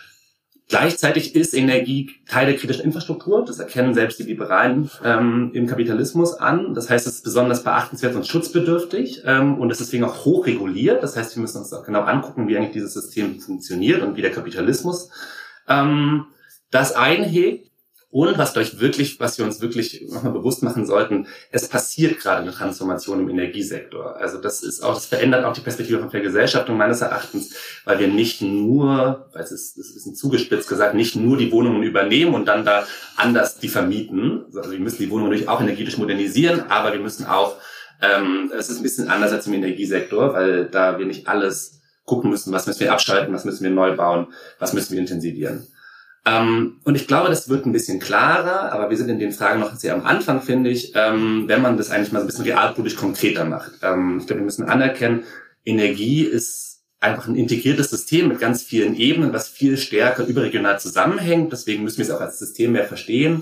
Gleichzeitig ist Energie Teil der kritischen Infrastruktur. Das erkennen selbst die Liberalen ähm, im Kapitalismus an. Das heißt, es ist besonders beachtenswert und schutzbedürftig ähm, und es ist deswegen auch hochreguliert. Das heißt, wir müssen uns auch genau angucken, wie eigentlich dieses System funktioniert und wie der Kapitalismus ähm, das einhegt. Und was euch wirklich, was wir uns wirklich nochmal bewusst machen sollten, es passiert gerade eine Transformation im Energiesektor. Also das ist auch, das verändert auch die Perspektive von Vergesellschaftung meines Erachtens, weil wir nicht nur, weil es ist, das ist ein bisschen zugespitzt gesagt, nicht nur die Wohnungen übernehmen und dann da anders die vermieten. Also wir müssen die Wohnungen natürlich auch energetisch modernisieren, aber wir müssen auch, ähm, es ist ein bisschen anders als im Energiesektor, weil da wir nicht alles gucken müssen, was müssen wir abschalten, was müssen wir neu bauen, was müssen wir intensivieren. Ähm, und ich glaube, das wird ein bisschen klarer, aber wir sind in den Fragen noch sehr am Anfang, finde ich, ähm, wenn man das eigentlich mal so ein bisschen realpolitisch konkreter macht. Ähm, ich glaube, wir müssen anerkennen, Energie ist einfach ein integriertes System mit ganz vielen Ebenen, was viel stärker überregional zusammenhängt. Deswegen müssen wir es auch als System mehr verstehen.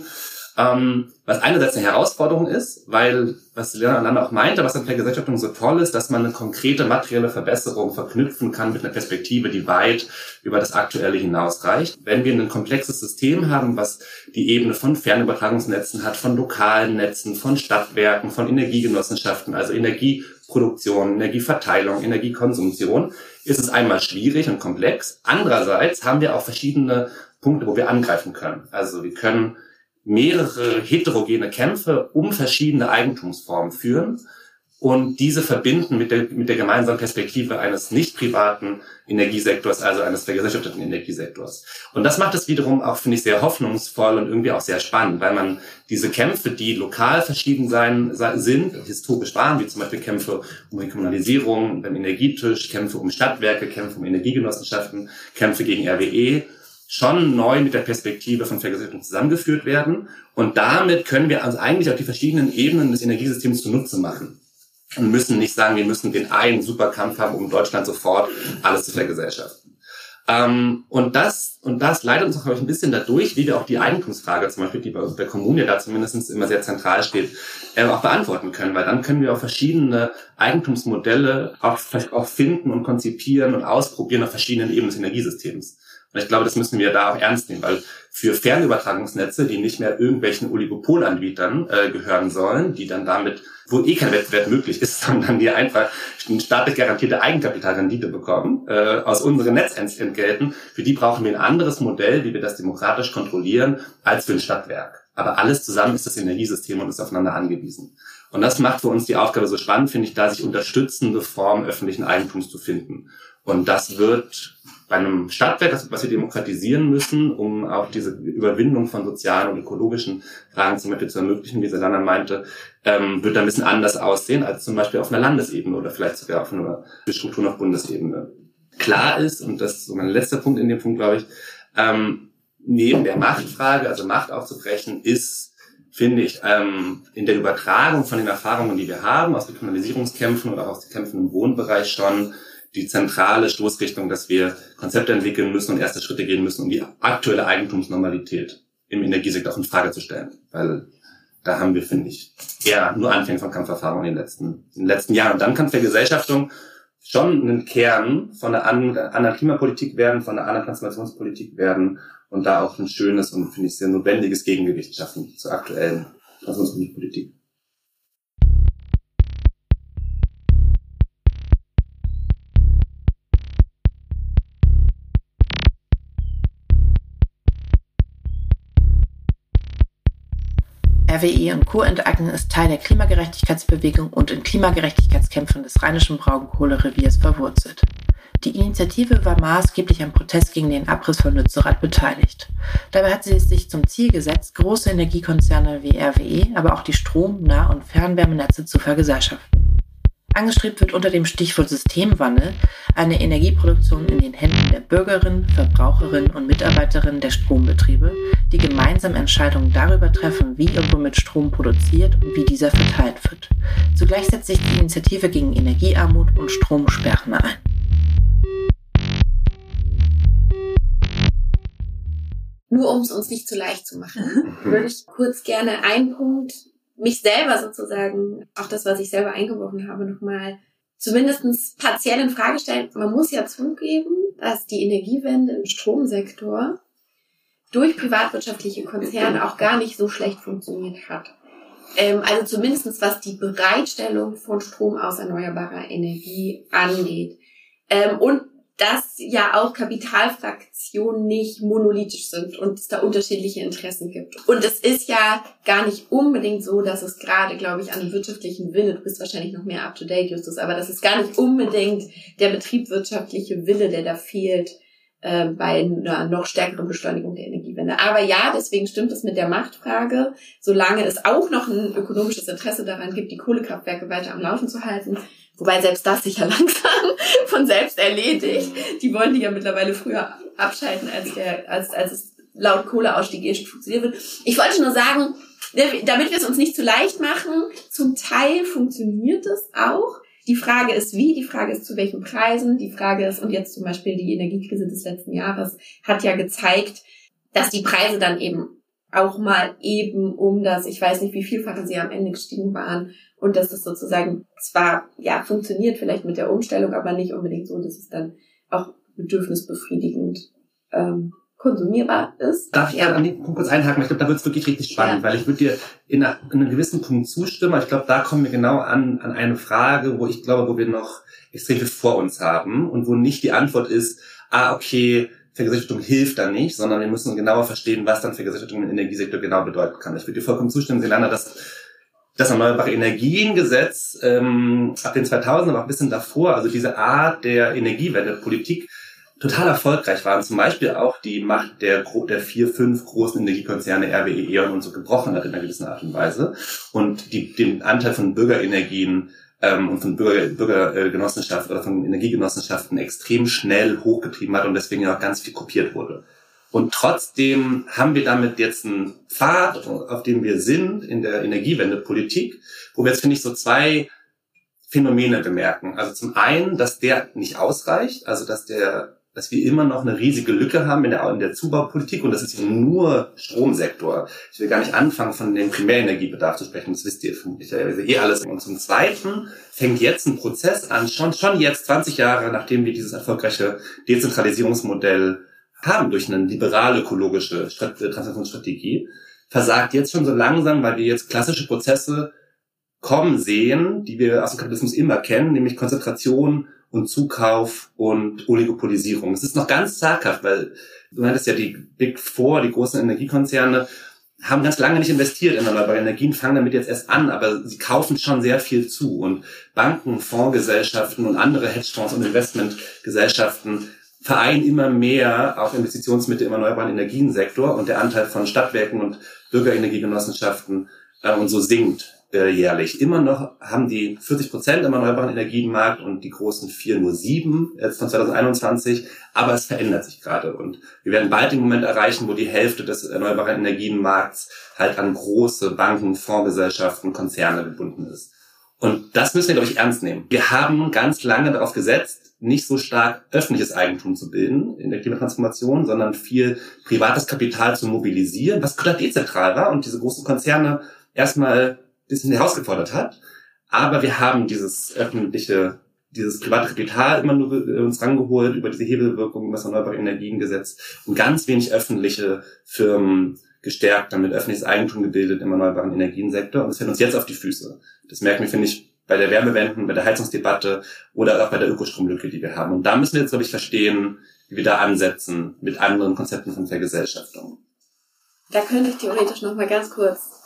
Ähm, was einerseits eine Herausforderung ist, weil, was Lena auch meinte, was an Vergesellschaftung so toll ist, dass man eine konkrete materielle Verbesserung verknüpfen kann mit einer Perspektive, die weit über das Aktuelle hinausreicht. Wenn wir ein komplexes System haben, was die Ebene von Fernübertragungsnetzen hat, von lokalen Netzen, von Stadtwerken, von Energiegenossenschaften, also Energieproduktion, Energieverteilung, Energiekonsumption, ist es einmal schwierig und komplex. Andererseits haben wir auch verschiedene Punkte, wo wir angreifen können. Also wir können mehrere heterogene Kämpfe um verschiedene Eigentumsformen führen und diese verbinden mit der, mit der gemeinsamen Perspektive eines nicht privaten Energiesektors, also eines vergesellschafteten Energiesektors. Und das macht es wiederum auch, finde ich, sehr hoffnungsvoll und irgendwie auch sehr spannend, weil man diese Kämpfe, die lokal verschieden sein, sind, historisch waren, wie zum Beispiel Kämpfe um Rekommunalisierung beim Energietisch, Kämpfe um Stadtwerke, Kämpfe um Energiegenossenschaften, Kämpfe gegen R W E, schon neu mit der Perspektive von Vergesellschaftung zusammengeführt werden. Und damit können wir also eigentlich auch die verschiedenen Ebenen des Energiesystems zunutze machen. Und müssen nicht sagen, wir müssen den einen Superkampf haben, um Deutschland sofort alles zu vergesellschaften. Ähm, und das, und das leitet uns auch, glaube ich, ein bisschen dadurch, wie wir auch die Eigentumsfrage zum Beispiel, die bei uns bei Kommune da zumindest immer sehr zentral steht, äh, auch beantworten können. Weil dann können wir auch verschiedene Eigentumsmodelle auch, auch finden und konzipieren und ausprobieren auf verschiedenen Ebenen des Energiesystems. Und ich glaube, das müssen wir da auch ernst nehmen, weil für Fernübertragungsnetze, die nicht mehr irgendwelchen Oligopolanbietern äh, gehören sollen, die dann damit, wo eh kein Wettbewerb möglich ist, sondern die einfach eine staatlich garantierte Eigenkapitalrendite bekommen, äh, aus unseren Netzentgelten, für die brauchen wir ein anderes Modell, wie wir das demokratisch kontrollieren, als für ein Stadtwerk. Aber alles zusammen ist das Energiesystem und ist aufeinander angewiesen. Und das macht für uns die Aufgabe so spannend, finde ich, da sich unterstützende Formen öffentlichen Eigentums zu finden. Und das wird bei einem Stadtwerk, was wir demokratisieren müssen, um auch diese Überwindung von sozialen und ökologischen Fragen zum Beispiel zu ermöglichen, wie Selana meinte, ähm, wird da ein bisschen anders aussehen als zum Beispiel auf einer Landesebene oder vielleicht sogar auf einer Struktur auf Bundesebene. Klar ist, und das ist so mein letzter Punkt in dem Punkt, glaube ich, ähm, neben der Machtfrage, also Macht aufzubrechen, ist, finde ich, ähm, in der Übertragung von den Erfahrungen, die wir haben, aus den Kriminalisierungskämpfen oder auch aus den Kämpfen im Wohnbereich schon, die zentrale Stoßrichtung, dass wir Konzepte entwickeln müssen und erste Schritte gehen müssen, um die aktuelle Eigentumsnormalität im Energiesektor auch in Frage zu stellen. Weil da haben wir, finde ich, eher nur Anfänge von Kampferfahrungen in den letzten, in den letzten Jahren. Und dann kann Vergesellschaftung schon ein Kern von einer anderen Klimapolitik werden, von einer anderen Transformationspolitik werden und da auch ein schönes und, finde ich, sehr notwendiges Gegengewicht schaffen zur aktuellen Transformationspolitik. R W E und Co. enteignen ist Teil der Klimagerechtigkeitsbewegung und in Klimagerechtigkeitskämpfen des Rheinischen Braunkohlereviers verwurzelt. Die Initiative war maßgeblich am Protest gegen den Abriss von Lützerath beteiligt. Dabei hat sie es sich zum Ziel gesetzt, große Energiekonzerne wie R W E, aber auch die Strom-, Nah- und Fernwärmenetze zu vergesellschaften. Angestrebt wird unter dem Stichwort Systemwandel eine Energieproduktion in den Händen der Bürgerinnen, Verbraucherinnen und Mitarbeiterinnen der Strombetriebe, die gemeinsam Entscheidungen darüber treffen, wie und womit Strom produziert und wie dieser verteilt wird. Zugleich setzt sich die Initiative gegen Energiearmut und Stromsperren ein. Nur um es uns nicht zu leicht zu machen, würde ich kurz gerne einen Punkt, mich selber sozusagen, auch das, was ich selber eingeworfen habe, nochmal zumindest partiell in Frage stellen. Man muss ja zugeben, dass die Energiewende im Stromsektor durch privatwirtschaftliche Konzerne auch gar nicht so schlecht funktioniert hat. Ähm, also zumindest was die Bereitstellung von Strom aus erneuerbarer Energie angeht. Ähm, und dass ja auch Kapitalfraktionen nicht monolithisch sind und es da unterschiedliche Interessen gibt. Und es ist ja gar nicht unbedingt so, dass es gerade, glaube ich, an dem wirtschaftlichen Wille, du bist wahrscheinlich noch mehr up-to-date, Justus, aber das ist gar nicht unbedingt der betriebswirtschaftliche Wille, der da fehlt äh, bei einer noch stärkeren Beschleunigung der Energiewende. Aber ja, deswegen stimmt es mit der Machtfrage, solange es auch noch ein ökonomisches Interesse daran gibt, die Kohlekraftwerke weiter am Laufen zu halten, wobei selbst das sich ja langsam von selbst erledigt. Die wollen die ja mittlerweile früher abschalten, als der, als, als es laut Kohleausstieg eh strukturiert wird. Ich wollte nur sagen, damit wir es uns nicht zu leicht machen, zum Teil funktioniert es auch. Die Frage ist wie, die Frage ist zu welchen Preisen, die Frage ist, und jetzt zum Beispiel die Energiekrise des letzten Jahres hat ja gezeigt, dass die Preise dann eben auch mal eben um das, ich weiß nicht, wie vielfache sie am Ende gestiegen waren, und dass es sozusagen zwar, ja, funktioniert vielleicht mit der Umstellung, aber nicht unbedingt so, dass es dann auch bedürfnisbefriedigend ähm, konsumierbar ist. Darf ich ja an den Punkt kurz einhaken? Ich glaube, da wird es wirklich richtig spannend, ja. Weil ich würde dir in, einer, in einem gewissen Punkt zustimmen, aber ich glaube, da kommen wir genau an, an eine Frage, wo ich glaube, wo wir noch extrem viel vor uns haben und wo nicht die Antwort ist, ah, okay, Vergesellschaftung hilft da nicht, sondern wir müssen genauer verstehen, was dann Vergesellschaftung im Energiesektor genau bedeuten kann. Ich würde dir vollkommen zustimmen, Selana, dass das Erneuerbare Energiengesetz ähm, ab den zweitausenden, aber auch ein bisschen davor, also diese Art der Energiewendepolitik total erfolgreich war und zum Beispiel auch die Macht der, der vier, fünf großen Energiekonzerne R W E, E.ON und so gebrochen hat in einer gewissen Art und Weise und die, den Anteil von Bürgerenergien ähm, und von Bürger, Bürgergenossenschaften oder von Energiegenossenschaften extrem schnell hochgetrieben hat und deswegen auch ganz viel kopiert wurde. Und trotzdem haben wir damit jetzt einen Pfad, auf dem wir sind in der Energiewendepolitik, wo wir jetzt, finde ich, so zwei Phänomene bemerken. Also zum einen, dass der nicht ausreicht, also dass der, dass wir immer noch eine riesige Lücke haben in der, in der Zubaupolitik und das ist nur Stromsektor. Ich will gar nicht anfangen, von dem Primärenergiebedarf zu sprechen, das wisst ihr vermutlich ja eh alles. Und zum Zweiten fängt jetzt ein Prozess an, schon, schon jetzt zwanzig Jahre, nachdem wir dieses erfolgreiche Dezentralisierungsmodell haben durch eine liberal-ökologische Transformationsstrategie, versagt jetzt schon so langsam, weil wir jetzt klassische Prozesse kommen sehen, die wir aus dem Kapitalismus immer kennen, nämlich Konzentration und Zukauf und Oligopolisierung. Es ist noch ganz zaghaft, weil du meintest ja, die Big Four, die großen Energiekonzerne, haben ganz lange nicht investiert in erneuerbare Energien, fangen damit jetzt erst an, aber sie kaufen schon sehr viel zu. Und Banken, Fondsgesellschaften und andere Hedgefonds und Investmentgesellschaften vereinen immer mehr auch Investitionsmittel im erneuerbaren Energiensektor und der Anteil von Stadtwerken und Bürgerenergiegenossenschaften äh, und so sinkt äh, jährlich. Immer noch haben die vierzig Prozent im erneuerbaren Energienmarkt und die großen vier nur sieben jetzt von zwanzig einundzwanzig, aber es verändert sich gerade und wir werden bald den Moment erreichen, wo die Hälfte des erneuerbaren Energienmarkts halt an große Banken, Fondsgesellschaften, Konzerne gebunden ist. Und das müssen wir, glaube ich, ernst nehmen. Wir haben ganz lange darauf gesetzt, nicht so stark öffentliches Eigentum zu bilden in der Klimatransformation, sondern viel privates Kapital zu mobilisieren, was total dezentral war und diese großen Konzerne erstmal ein bisschen herausgefordert hat. Aber wir haben dieses öffentliche, dieses private Kapital immer nur uns rangeholt über diese Hebelwirkung, über das Erneuerbare Energiengesetz und ganz wenig öffentliche Firmen gestärkt, damit öffentliches Eigentum gebildet im erneuerbaren Energiensektor. Und das fällt uns jetzt auf die Füße. Das merken wir, finde ich, bei der Wärmewende, bei der Heizungsdebatte oder auch bei der Ökostromlücke, die wir haben. Und da müssen wir jetzt, glaube ich, verstehen, wie wir da ansetzen mit anderen Konzepten von Vergesellschaftung. Da könnte ich theoretisch noch mal ganz kurz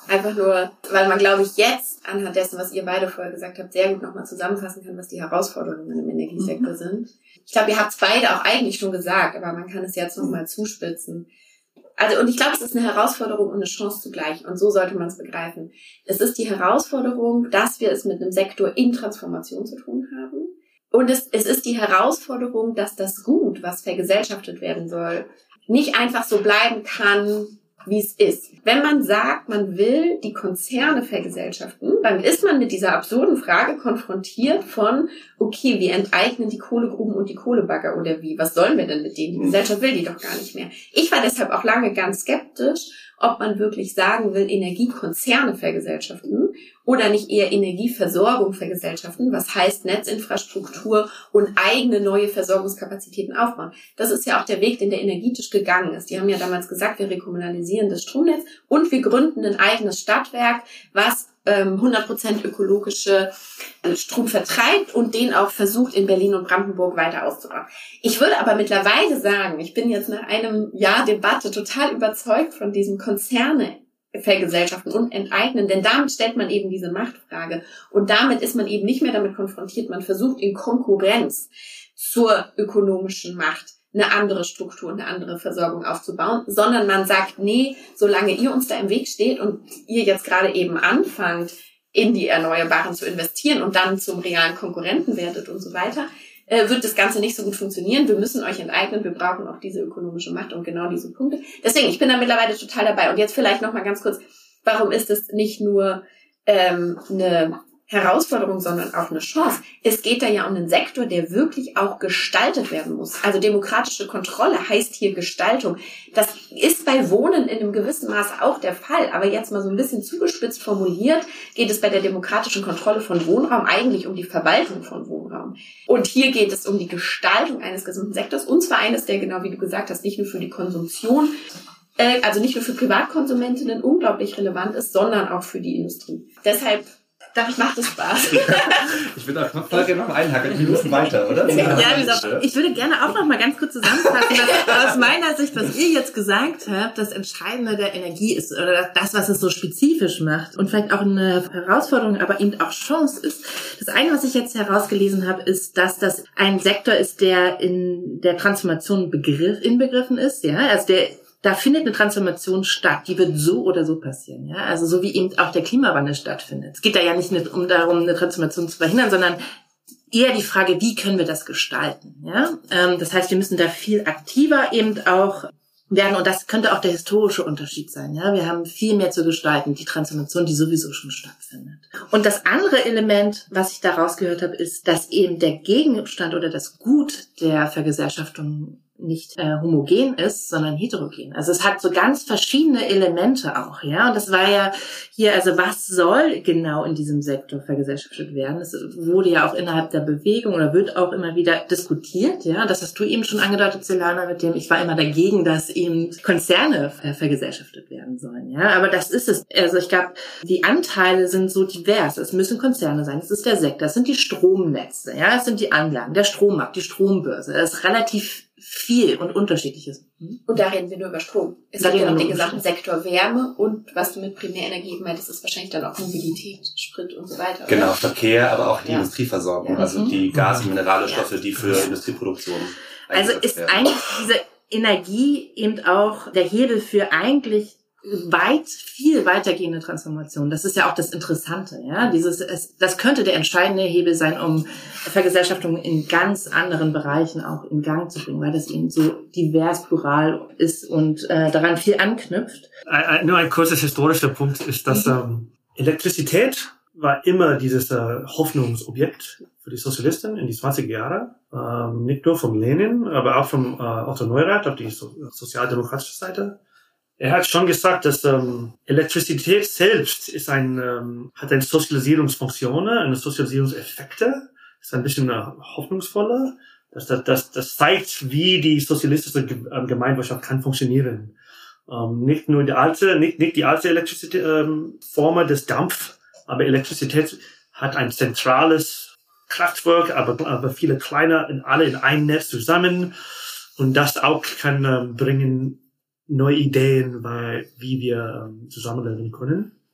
Einfach nur, weil man, glaube ich, jetzt anhand dessen, was ihr beide vorher gesagt habt, sehr gut nochmal zusammenfassen kann, was die Herausforderungen im Energiesektor mhm. sind. Ich glaube, ihr habt es beide auch eigentlich schon gesagt, aber man kann es jetzt nochmal zuspitzen. Also, und ich glaube, es ist eine Herausforderung und eine Chance zugleich. Und so sollte man es begreifen. Es ist die Herausforderung, dass wir es mit einem Sektor in Transformation zu tun haben. Und es, es ist die Herausforderung, dass das Gut, was vergesellschaftet werden soll, nicht einfach so bleiben kann, wie es ist. Wenn man sagt, man will die Konzerne vergesellschaften, dann ist man mit dieser absurden Frage konfrontiert von, okay, wir enteignen die Kohlegruben und die Kohlebagger oder wie? Was sollen wir denn mit denen? Die Gesellschaft will die doch gar nicht mehr. Ich war deshalb auch lange ganz skeptisch, ob man wirklich sagen will, Energiekonzerne vergesellschaften oder nicht eher Energieversorgung vergesellschaften, was heißt Netzinfrastruktur und eigene neue Versorgungskapazitäten aufbauen. Das ist ja auch der Weg, den der Energietisch gegangen ist. Die haben ja damals gesagt, wir rekommunalisieren das Stromnetz und wir gründen ein eigenes Stadtwerk, was ähm, hundert Prozent ökologische Strom vertreibt und den auch versucht, in Berlin und Brandenburg weiter auszubauen. Ich würde aber mittlerweile sagen, ich bin jetzt nach einem Jahr Debatte total überzeugt von diesem Konzerne vergesellschaften und enteignen, denn damit stellt man eben diese Machtfrage und damit ist man eben nicht mehr damit konfrontiert, man versucht in Konkurrenz zur ökonomischen Macht eine andere Struktur, eine andere Versorgung aufzubauen, sondern man sagt, nee, solange ihr uns da im Weg steht und ihr jetzt gerade eben anfangt, in die Erneuerbaren zu investieren und dann zum realen Konkurrenten werdet und so weiter, äh, wird das Ganze nicht so gut funktionieren. Wir müssen euch enteignen, wir brauchen auch diese ökonomische Macht und genau diese Punkte. Deswegen, ich bin da mittlerweile total dabei. Und jetzt vielleicht noch mal ganz kurz, warum ist es nicht nur ähm, eine Herausforderung, sondern auch eine Chance. Es geht da ja um einen Sektor, der wirklich auch gestaltet werden muss. Also demokratische Kontrolle heißt hier Gestaltung. Das ist bei Wohnen in einem gewissen Maß auch der Fall. Aber jetzt mal so ein bisschen zugespitzt formuliert, geht es bei der demokratischen Kontrolle von Wohnraum eigentlich um die Verwaltung von Wohnraum. Und hier geht es um die Gestaltung eines gesamten Sektors. Und zwar eines, der, genau wie du gesagt hast, nicht nur für die Konsumtion, äh, also nicht nur für Privatkonsumentinnen unglaublich relevant ist, sondern auch für die Industrie. Deshalb Damit macht es Spaß. Ich würde auch voll gerne noch einhaken. Wir müssen weiter, oder? Ja, wie gesagt, ich würde gerne auch noch mal ganz kurz zusammenfassen, dass aus meiner Sicht, was ihr jetzt gesagt habt, das Entscheidende der Energie ist oder das, was es so spezifisch macht und vielleicht auch eine Herausforderung, aber eben auch Chance ist. Das eine, was ich jetzt herausgelesen habe, ist, dass das ein Sektor ist, der in der Transformation begriff, inbegriffen ist, ja, also der Da findet eine Transformation statt, die wird so oder so passieren, ja. Also so wie eben auch der Klimawandel stattfindet. Es geht da ja nicht um darum, eine Transformation zu verhindern, sondern eher die Frage, wie können wir das gestalten, ja. Das heißt, wir müssen da viel aktiver eben auch werden und das könnte auch der historische Unterschied sein, ja. Wir haben viel mehr zu gestalten, die Transformation, die sowieso schon stattfindet. Und das andere Element, was ich da rausgehört habe, ist, dass eben der Gegenstand oder das Gut der Vergesellschaftung nicht äh, homogen ist, sondern heterogen. Also es hat so ganz verschiedene Elemente auch, ja. Und das war ja hier, also was soll genau in diesem Sektor vergesellschaftet werden? Das wurde ja auch innerhalb der Bewegung oder wird auch immer wieder diskutiert, ja. Das hast du eben schon angedeutet, Selana, mit dem ich war immer dagegen, dass eben Konzerne äh, vergesellschaftet werden sollen, ja. Aber das ist es. Also ich glaube, die Anteile sind so divers. Es müssen Konzerne sein. Es ist der Sektor. Das sind die Stromnetze, ja. Es sind die Anlagen, der Strommarkt, die Strombörse. Das ist relativ viel und unterschiedliches. Hm? Und da reden wir nur über Strom. Es gibt ja noch den gesamten Sektor Wärme und was du mit Primärenergie meintest, ist wahrscheinlich dann auch Mobilität, Sprit und so weiter. Genau, oder? Verkehr, aber auch die ja. Industrieversorgung, ja. also die Gas- und Mineralstoffe, ja. die für ja. Industrieproduktion Also ist werden. Eigentlich diese Energie eben auch der Hebel für eigentlich weit, viel weitergehende Transformation. Das ist ja auch das Interessante, ja. Dieses, es, das könnte der entscheidende Hebel sein, um Vergesellschaftung in ganz anderen Bereichen auch in Gang zu bringen, weil das eben so divers, plural ist und äh, daran viel anknüpft. Ein, nur ein kurzes historischer Punkt ist, dass ähm, Elektrizität war immer dieses äh, Hoffnungsobjekt für die Sozialisten in die zwanziger Jahre. Ähm, nicht nur vom Lenin, aber auch vom äh, Otto Neurath auf die so, sozialdemokratische Seite. Er hat schon gesagt, dass ähm, Elektrizität selbst ist ein ähm, hat eine Sozialisierungsfunktion, eine Sozialisierungseffekte, ist ein bisschen äh, hoffnungsvoller. Das, das, das, das zeigt, wie die sozialistische Gemeinwirtschaft kann funktionieren. Ähm, nicht nur die alte, nicht nicht die alte Elektrizität ähm, Form des Dampf, aber Elektrizität hat ein zentrales Kraftwerk, aber aber viele kleine, in alle in ein Netz zusammen und das auch kann ähm, bringen neue Ideen, weil, wie wir ähm, zusammenleben können.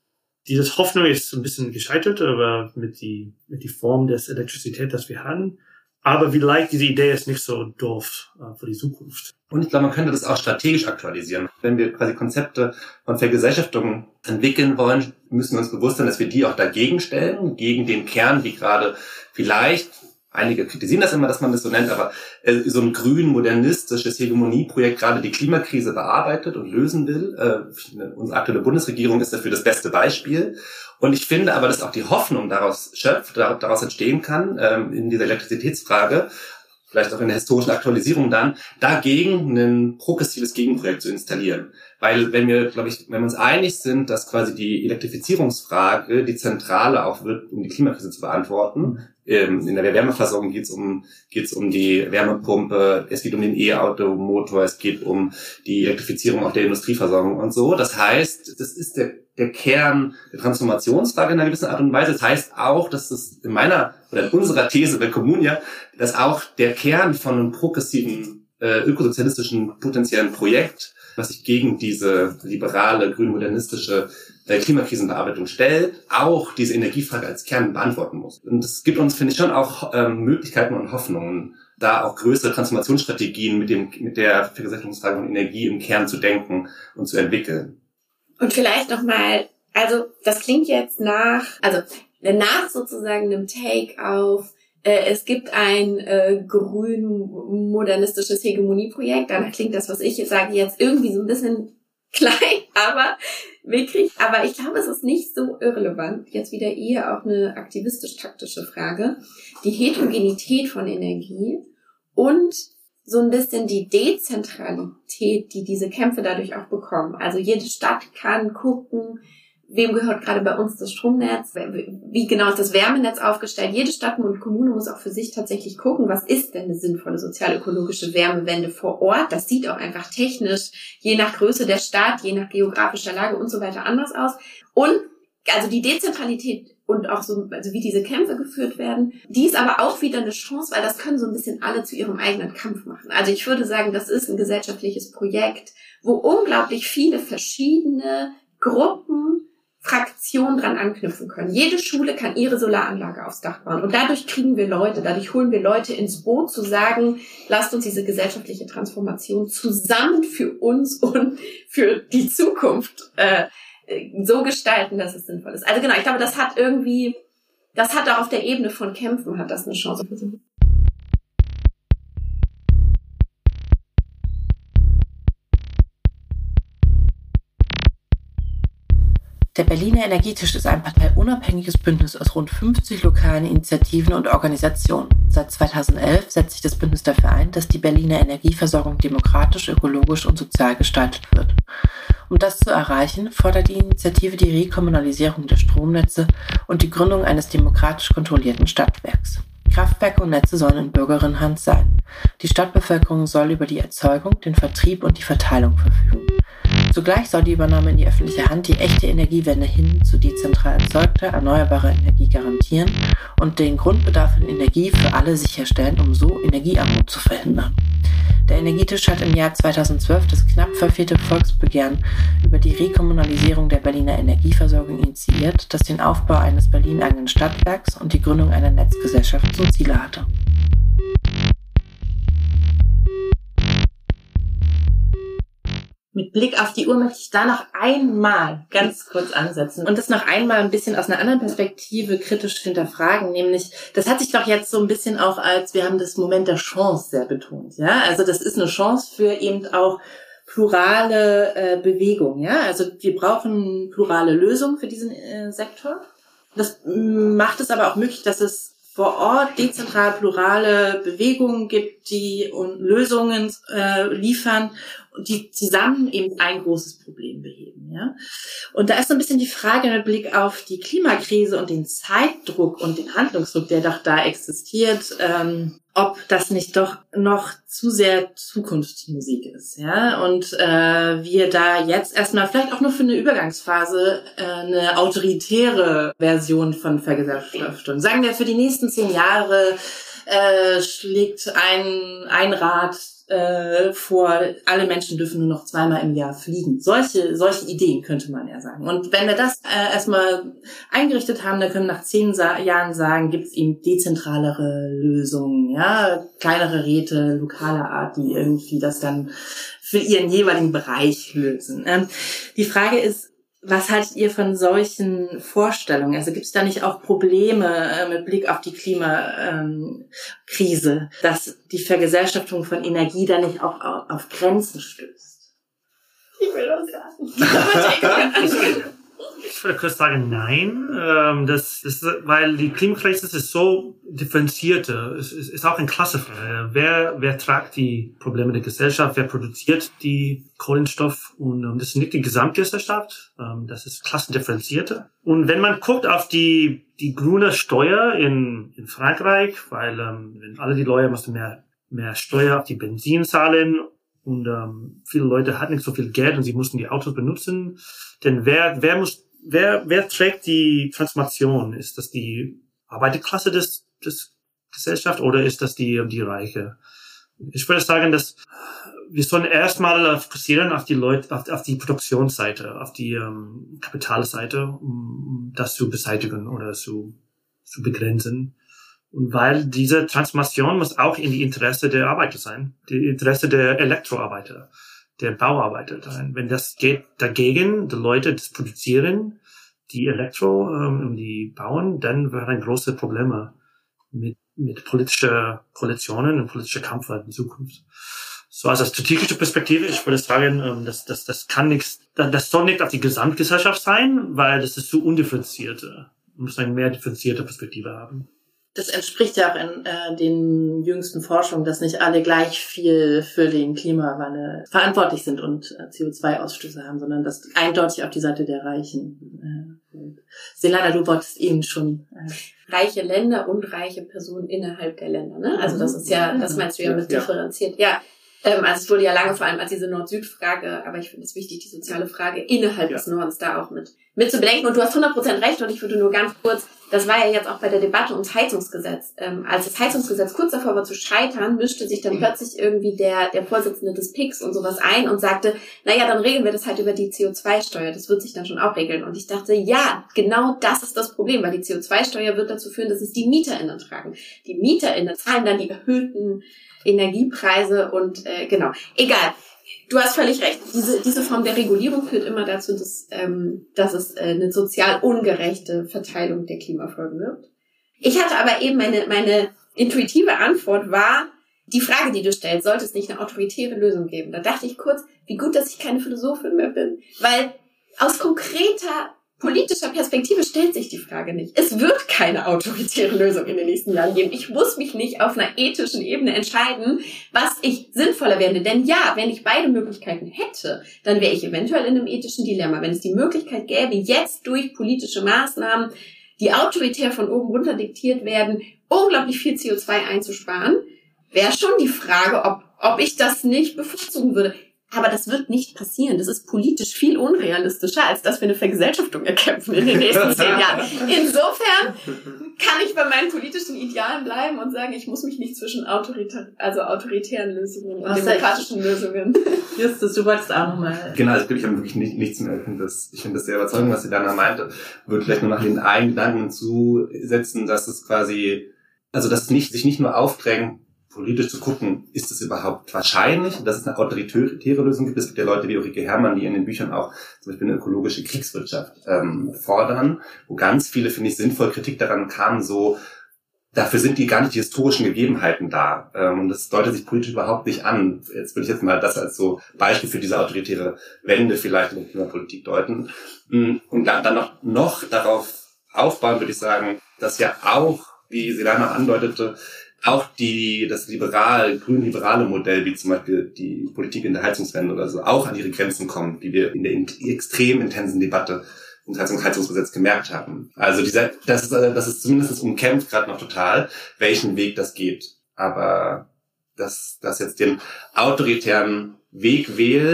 diese Hoffnung ist ein bisschen gescheitert, aber mit die, mit die Form des Elektrizität, das wir haben. Aber vielleicht diese Idee ist nicht so doof äh, für die Zukunft. Und ich glaube, man könnte das auch strategisch aktualisieren. Wenn wir quasi Konzepte von Vergesellschaftung entwickeln wollen, müssen wir uns bewusst sein, dass wir die auch dagegen stellen, gegen den Kern, wie gerade vielleicht, einige kritisieren das immer, dass man das so nennt, aber äh, so ein grün, modernistisches Hegemonieprojekt gerade die Klimakrise bearbeitet und lösen will. Äh, unsere aktuelle Bundesregierung ist dafür das beste Beispiel. Und ich finde aber, dass auch die Hoffnung daraus schöpft, daraus entstehen kann, ähm, in dieser Elektrizitätsfrage, vielleicht auch in der historischen Aktualisierung dann, dagegen ein progressives Gegenprojekt zu installieren. Weil wenn wir, glaube ich, wenn wir uns einig sind, dass quasi die Elektrifizierungsfrage die zentrale auch wird, um die Klimakrise zu beantworten, ähm, in der Wärmeversorgung geht es um, geht's um die Wärmepumpe, es geht um den E-Automotor, es geht um die Elektrifizierung auch der Industrieversorgung und so. Das heißt, das ist der, der Kern der Transformationsfrage in einer gewissen Art und Weise. Das heißt auch, dass es in meiner oder in unserer These bei Communia, dass auch der Kern von einem progressiven, äh, ökosozialistischen potenziellen Projekt, was sich gegen diese liberale, grün-modernistische äh, Klimakrisenbearbeitung stellt, auch diese Energiefrage als Kern beantworten muss. Und es gibt uns, finde ich, schon auch ähm, Möglichkeiten und Hoffnungen, da auch größere Transformationsstrategien mit dem mit der Vergesellschaftungsfrage von Energie im Kern zu denken und zu entwickeln. Und vielleicht nochmal, also das klingt jetzt nach, also nach sozusagen einem Take auf, äh, es gibt ein äh, grün-modernistisches Hegemonieprojekt, danach klingt das, was ich sage, jetzt irgendwie so ein bisschen klein, aber mickrig. Aber ich glaube, es ist nicht so irrelevant. Jetzt wieder eher auch eine aktivistisch-taktische Frage. Die Heterogenität von Energie und so ein bisschen die Dezentralität, die diese Kämpfe dadurch auch bekommen. Also jede Stadt kann gucken, wem gehört gerade bei uns das Stromnetz, wie genau ist das Wärmenetz aufgestellt. Jede Stadt und Kommune muss auch für sich tatsächlich gucken, was ist denn eine sinnvolle sozial-ökologische Wärmewende vor Ort. Das sieht auch einfach technisch, je nach Größe der Stadt, je nach geografischer Lage und so weiter anders aus. Und also die Dezentralität und auch so, also wie diese Kämpfe geführt werden, die ist aber auch wieder eine Chance, weil das können so ein bisschen alle zu ihrem eigenen Kampf machen. Also ich würde sagen, das ist ein gesellschaftliches Projekt, wo unglaublich viele verschiedene Gruppen, Fraktionen dran anknüpfen können. Jede Schule kann ihre Solaranlage aufs Dach bauen. Und dadurch kriegen wir Leute, dadurch holen wir Leute ins Boot, zu sagen, lasst uns diese gesellschaftliche Transformation zusammen für uns und für die Zukunft äh, so gestalten, dass es sinnvoll ist. Also genau, ich glaube, das hat irgendwie, das hat auch auf der Ebene von Kämpfen, hat das eine Chance. Der Berliner Energietisch ist ein parteiunabhängiges Bündnis aus rund fünfzig lokalen Initiativen und Organisationen. Seit zweitausendelf setzt sich das Bündnis dafür ein, dass die Berliner Energieversorgung demokratisch, ökologisch und sozial gestaltet wird. Um das zu erreichen, fordert die Initiative die Rekommunalisierung der Stromnetze und die Gründung eines demokratisch kontrollierten Stadtwerks. Kraftwerke und Netze sollen in Bürgerinnenhand sein. Die Stadtbevölkerung soll über die Erzeugung, den Vertrieb und die Verteilung verfügen. Zugleich soll die Übernahme in die öffentliche Hand die echte Energiewende hin zu dezentral erzeugter, erneuerbarer Energie garantieren und den Grundbedarf an Energie für alle sicherstellen, um so Energiearmut zu verhindern. Der Energietisch hat im Jahr zweitausendzwölf das knapp verfehlte Volksbegehren über die Rekommunalisierung der Berliner Energieversorgung initiiert, das den Aufbau eines Berlin-eigenen Stadtwerks und die Gründung einer Netzgesellschaft zum Ziel hatte. Mit Blick auf die Uhr möchte ich da noch einmal ganz kurz ansetzen und das noch einmal ein bisschen aus einer anderen Perspektive kritisch hinterfragen, nämlich, das hat sich doch jetzt so ein bisschen auch als, wir haben das Moment der Chance sehr betont, ja, also das ist eine Chance für eben auch plurale äh, Bewegung, ja, also wir brauchen plurale Lösungen für diesen äh, Sektor. Das macht es aber auch möglich, dass es vor Ort dezentral plurale Bewegungen gibt, die und Lösungen äh, liefern, die zusammen eben ein großes Problem beheben. Ja? Und da ist so ein bisschen die Frage mit Blick auf die Klimakrise und den Zeitdruck und den Handlungsdruck, der doch da existiert, ähm, ob das nicht doch noch zu sehr Zukunftsmusik ist. Ja? Und äh, wir da jetzt erstmal vielleicht auch nur für eine Übergangsphase äh, eine autoritäre Version von Vergesellschaftung, sagen wir für die nächsten zehn Jahre, äh, schlägt ein, ein Rad äh, vor, alle Menschen dürfen nur noch zweimal im Jahr fliegen. Solche, solche Ideen könnte man ja sagen. Und wenn wir das äh, erstmal eingerichtet haben, dann können wir nach zehn Sa- Jahren sagen, gibt es eben dezentralere Lösungen, ja, kleinere Räte, lokaler Art, die irgendwie das dann für ihren jeweiligen Bereich lösen. Ähm, die Frage ist, was haltet ihr von solchen Vorstellungen? Also gibt es da nicht auch Probleme äh, mit Blick auf die Klimakrise, ähm, dass die Vergesellschaftung von Energie da nicht auch auf, auf Grenzen stößt? Ich will das sagen. Ich würde kurz sagen, nein. Ähm, das ist, weil die Klimakrise ist so differenzierte. Es ist, ist auch ein Klassefrage. Wer, wer tragt die Probleme der Gesellschaft? Wer produziert die Kohlenstoff? Und ähm, das ist nicht die Gesamtgesellschaft. Ähm, das ist klassendifferenzierte. Und wenn man guckt auf die, die grüne Steuer in, in Frankreich, weil, ähm, wenn alle die Leute müssen mehr, mehr Steuer auf die Benzin zahlen. Und ähm, viele Leute hatten nicht so viel Geld und sie mussten die Autos benutzen. Denn wer, wer muss, wer, wer trägt die Transformation? Ist das die Arbeiterklasse des, des Gesellschaft oder ist das die, die Reiche? Ich würde sagen, dass wir sollen erstmal fokussieren auf die Leute, auf, auf die Produktionsseite, auf die ähm, Kapitalseite, um das zu beseitigen oder zu, zu begrenzen. Und weil diese Transformation muss auch in die Interesse der Arbeiter sein, die Interesse der Elektroarbeiter, der Bauarbeiter sein. Wenn das geht dagegen, die Leute das produzieren, die Elektro, ähm, die bauen, dann wären große Probleme mit, mit politischer Koalitionen und politischer Kampf in Zukunft. So, also strategische Perspektive, ich würde sagen, ähm, das, das, das kann nichts, das soll nicht auf die Gesamtgesellschaft sein, weil das ist zu undifferenziert. Man muss eine mehr differenzierte Perspektive haben. Das entspricht ja auch in äh, den jüngsten Forschungen, dass nicht alle gleich viel für den Klimawandel verantwortlich sind und äh, C O zwei Ausstöße haben, sondern das eindeutig auf die Seite der Reichen äh, fällt. Selana, du wolltest eben schon... Äh, reiche Länder und reiche Personen innerhalb der Länder, ne? Also das ist ja, das meinst du ja mit differenziert. Ja, ähm, also es wurde ja lange vor allem als diese Nord-Süd-Frage, aber ich finde es wichtig, die soziale Frage innerhalb ja. des Nordens da auch mit, mit zu bedenken. Und du hast hundert Prozent recht und ich würde nur ganz kurz, das war ja jetzt auch bei der Debatte ums Heizungsgesetz. Ähm, als das Heizungsgesetz kurz davor war zu scheitern, mischte sich dann plötzlich irgendwie der, der Vorsitzende des P I X und sowas ein und sagte, naja, dann regeln wir das halt über die C O zwei Steuer. Das wird sich dann schon auch regeln. Und ich dachte, ja, genau das ist das Problem, weil die C O zwei Steuer wird dazu führen, dass es die MieterInnen tragen. Die MieterInnen zahlen dann die erhöhten Energiepreise und äh, genau. Egal. Du hast völlig recht. Diese, diese Form der Regulierung führt immer dazu, dass, ähm, dass es äh, eine sozial ungerechte Verteilung der Klimafolgen wird. Ich hatte aber eben meine, meine intuitive Antwort war, die Frage, die du stellst, sollte es nicht eine autoritäre Lösung geben? Da dachte ich kurz, wie gut, dass ich keine Philosophin mehr bin. Weil aus konkreter politischer Perspektive stellt sich die Frage nicht. Es wird keine autoritäre Lösung in den nächsten Jahren geben. Ich muss mich nicht auf einer ethischen Ebene entscheiden, was ich sinnvoller werde. Denn ja, wenn ich beide Möglichkeiten hätte, dann wäre ich eventuell in einem ethischen Dilemma. Wenn es die Möglichkeit gäbe, jetzt durch politische Maßnahmen, die autoritär von oben runter diktiert werden, unglaublich viel C O zwei einzusparen, wäre schon die Frage, ob, ob ich das nicht bevorzugen würde. Aber das wird nicht passieren. Das ist politisch viel unrealistischer, als dass wir eine Vergesellschaftung erkämpfen in den nächsten zehn Jahren. Insofern kann ich bei meinen politischen Idealen bleiben und sagen, ich muss mich nicht zwischen autoritär, also autoritären Lösungen und demokratischen Lösungen. Justus, du wolltest auch nochmal. Genau, also ich habe wirklich nicht, nichts mehr. Ich finde das, ich finde das sehr überzeugend, was sie dann meinte. Würde vielleicht nur noch den einen Gedanken zusetzen, dass es quasi, also dass es nicht, sich nicht nur aufdrängt, politisch zu gucken, ist es überhaupt wahrscheinlich, dass es eine autoritäre Lösung gibt. Es gibt ja Leute wie Ulrike Herrmann, die in den Büchern auch zum Beispiel eine ökologische Kriegswirtschaft ähm, fordern, wo ganz viele, finde ich, sinnvoll Kritik daran kam, so, dafür sind die gar nicht die historischen Gegebenheiten da. Ähm, und das deutet sich politisch überhaupt nicht an. Jetzt würde ich jetzt mal das als so Beispiel für diese autoritäre Wende vielleicht in der Klimapolitik deuten. Und dann, dann noch, noch darauf aufbauen, würde ich sagen, dass ja auch, wie Selana andeutete, auch die, das liberal, grün-liberale Modell, wie zum Beispiel die Politik in der Heizungswende oder so, auch an ihre Grenzen kommt, wie wir in der in, extrem intensen Debatte ums Heizungs- Heizungsgesetz gemerkt haben. Also dieser, das ist, das ist zumindest umkämpft gerade noch total, welchen Weg das geht. Aber dass das jetzt den autoritären Weg wählt,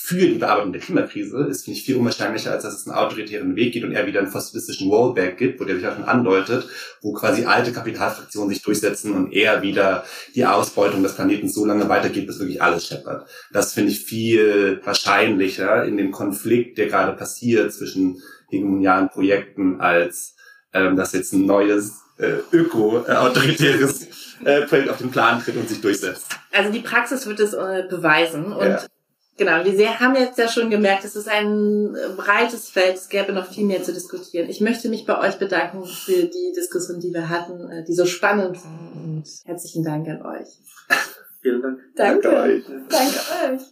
für die Bearbeitung der Klimakrise ist, finde ich, viel unwahrscheinlicher, als dass es einen autoritären Weg geht und er wieder einen fossilistischen Rollback gibt, wo der sich auch schon andeutet, wo quasi alte Kapitalfraktionen sich durchsetzen und er wieder die Ausbeutung des Planeten so lange weitergeht, bis wirklich alles scheppert. Das finde ich viel wahrscheinlicher in dem Konflikt, der gerade passiert zwischen hegemonialen Projekten, als ähm, dass jetzt ein neues äh, öko-autoritäres äh, Projekt auf den Plan tritt und sich durchsetzt. Also die Praxis wird es äh, beweisen und Ja. Genau, wir sehr, haben jetzt ja schon gemerkt, es ist ein breites Feld, es gäbe noch viel mehr zu diskutieren. Ich möchte mich bei euch bedanken für die Diskussion, die wir hatten, die so spannend war, und herzlichen Dank an euch. Vielen Dank. Danke, Danke euch. Danke euch.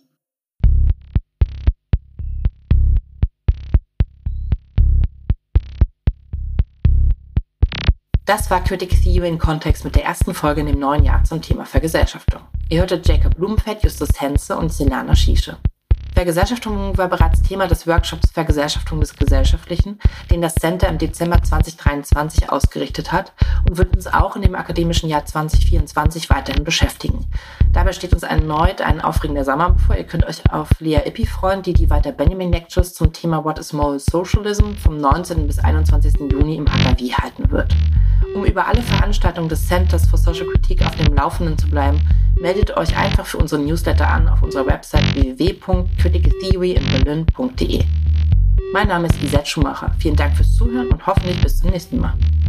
Das war Critical Theory in Kontext mit der ersten Folge in dem neuen Jahr zum Thema Vergesellschaftung. Ihr hörtet Jacob Blumenfeld, Justus Henze und Selana Schiesche. Vergesellschaftung war bereits Thema des Workshops Vergesellschaftung des Gesellschaftlichen, den das Center im Dezember zwanzig dreiundzwanzig ausgerichtet hat und wird uns auch in dem akademischen Jahr zwanzig vierundzwanzig weiterhin beschäftigen. Dabei steht uns erneut ein aufregender Sommer bevor. Ihr könnt euch auf Lea Ippi freuen, die die Walter Benjamin Lectures zum Thema What is Moral Socialism vom neunzehnten bis einundzwanzigsten Juni im H K W halten wird. Um über alle Veranstaltungen des Centers for Social Critique auf dem Laufenden zu bleiben, meldet euch einfach für unseren Newsletter an auf unserer Website w w w punkt critical theory in berlin punkt d e. Mein Name ist Lisette Schumacher. Vielen Dank fürs Zuhören und hoffentlich bis zum nächsten Mal.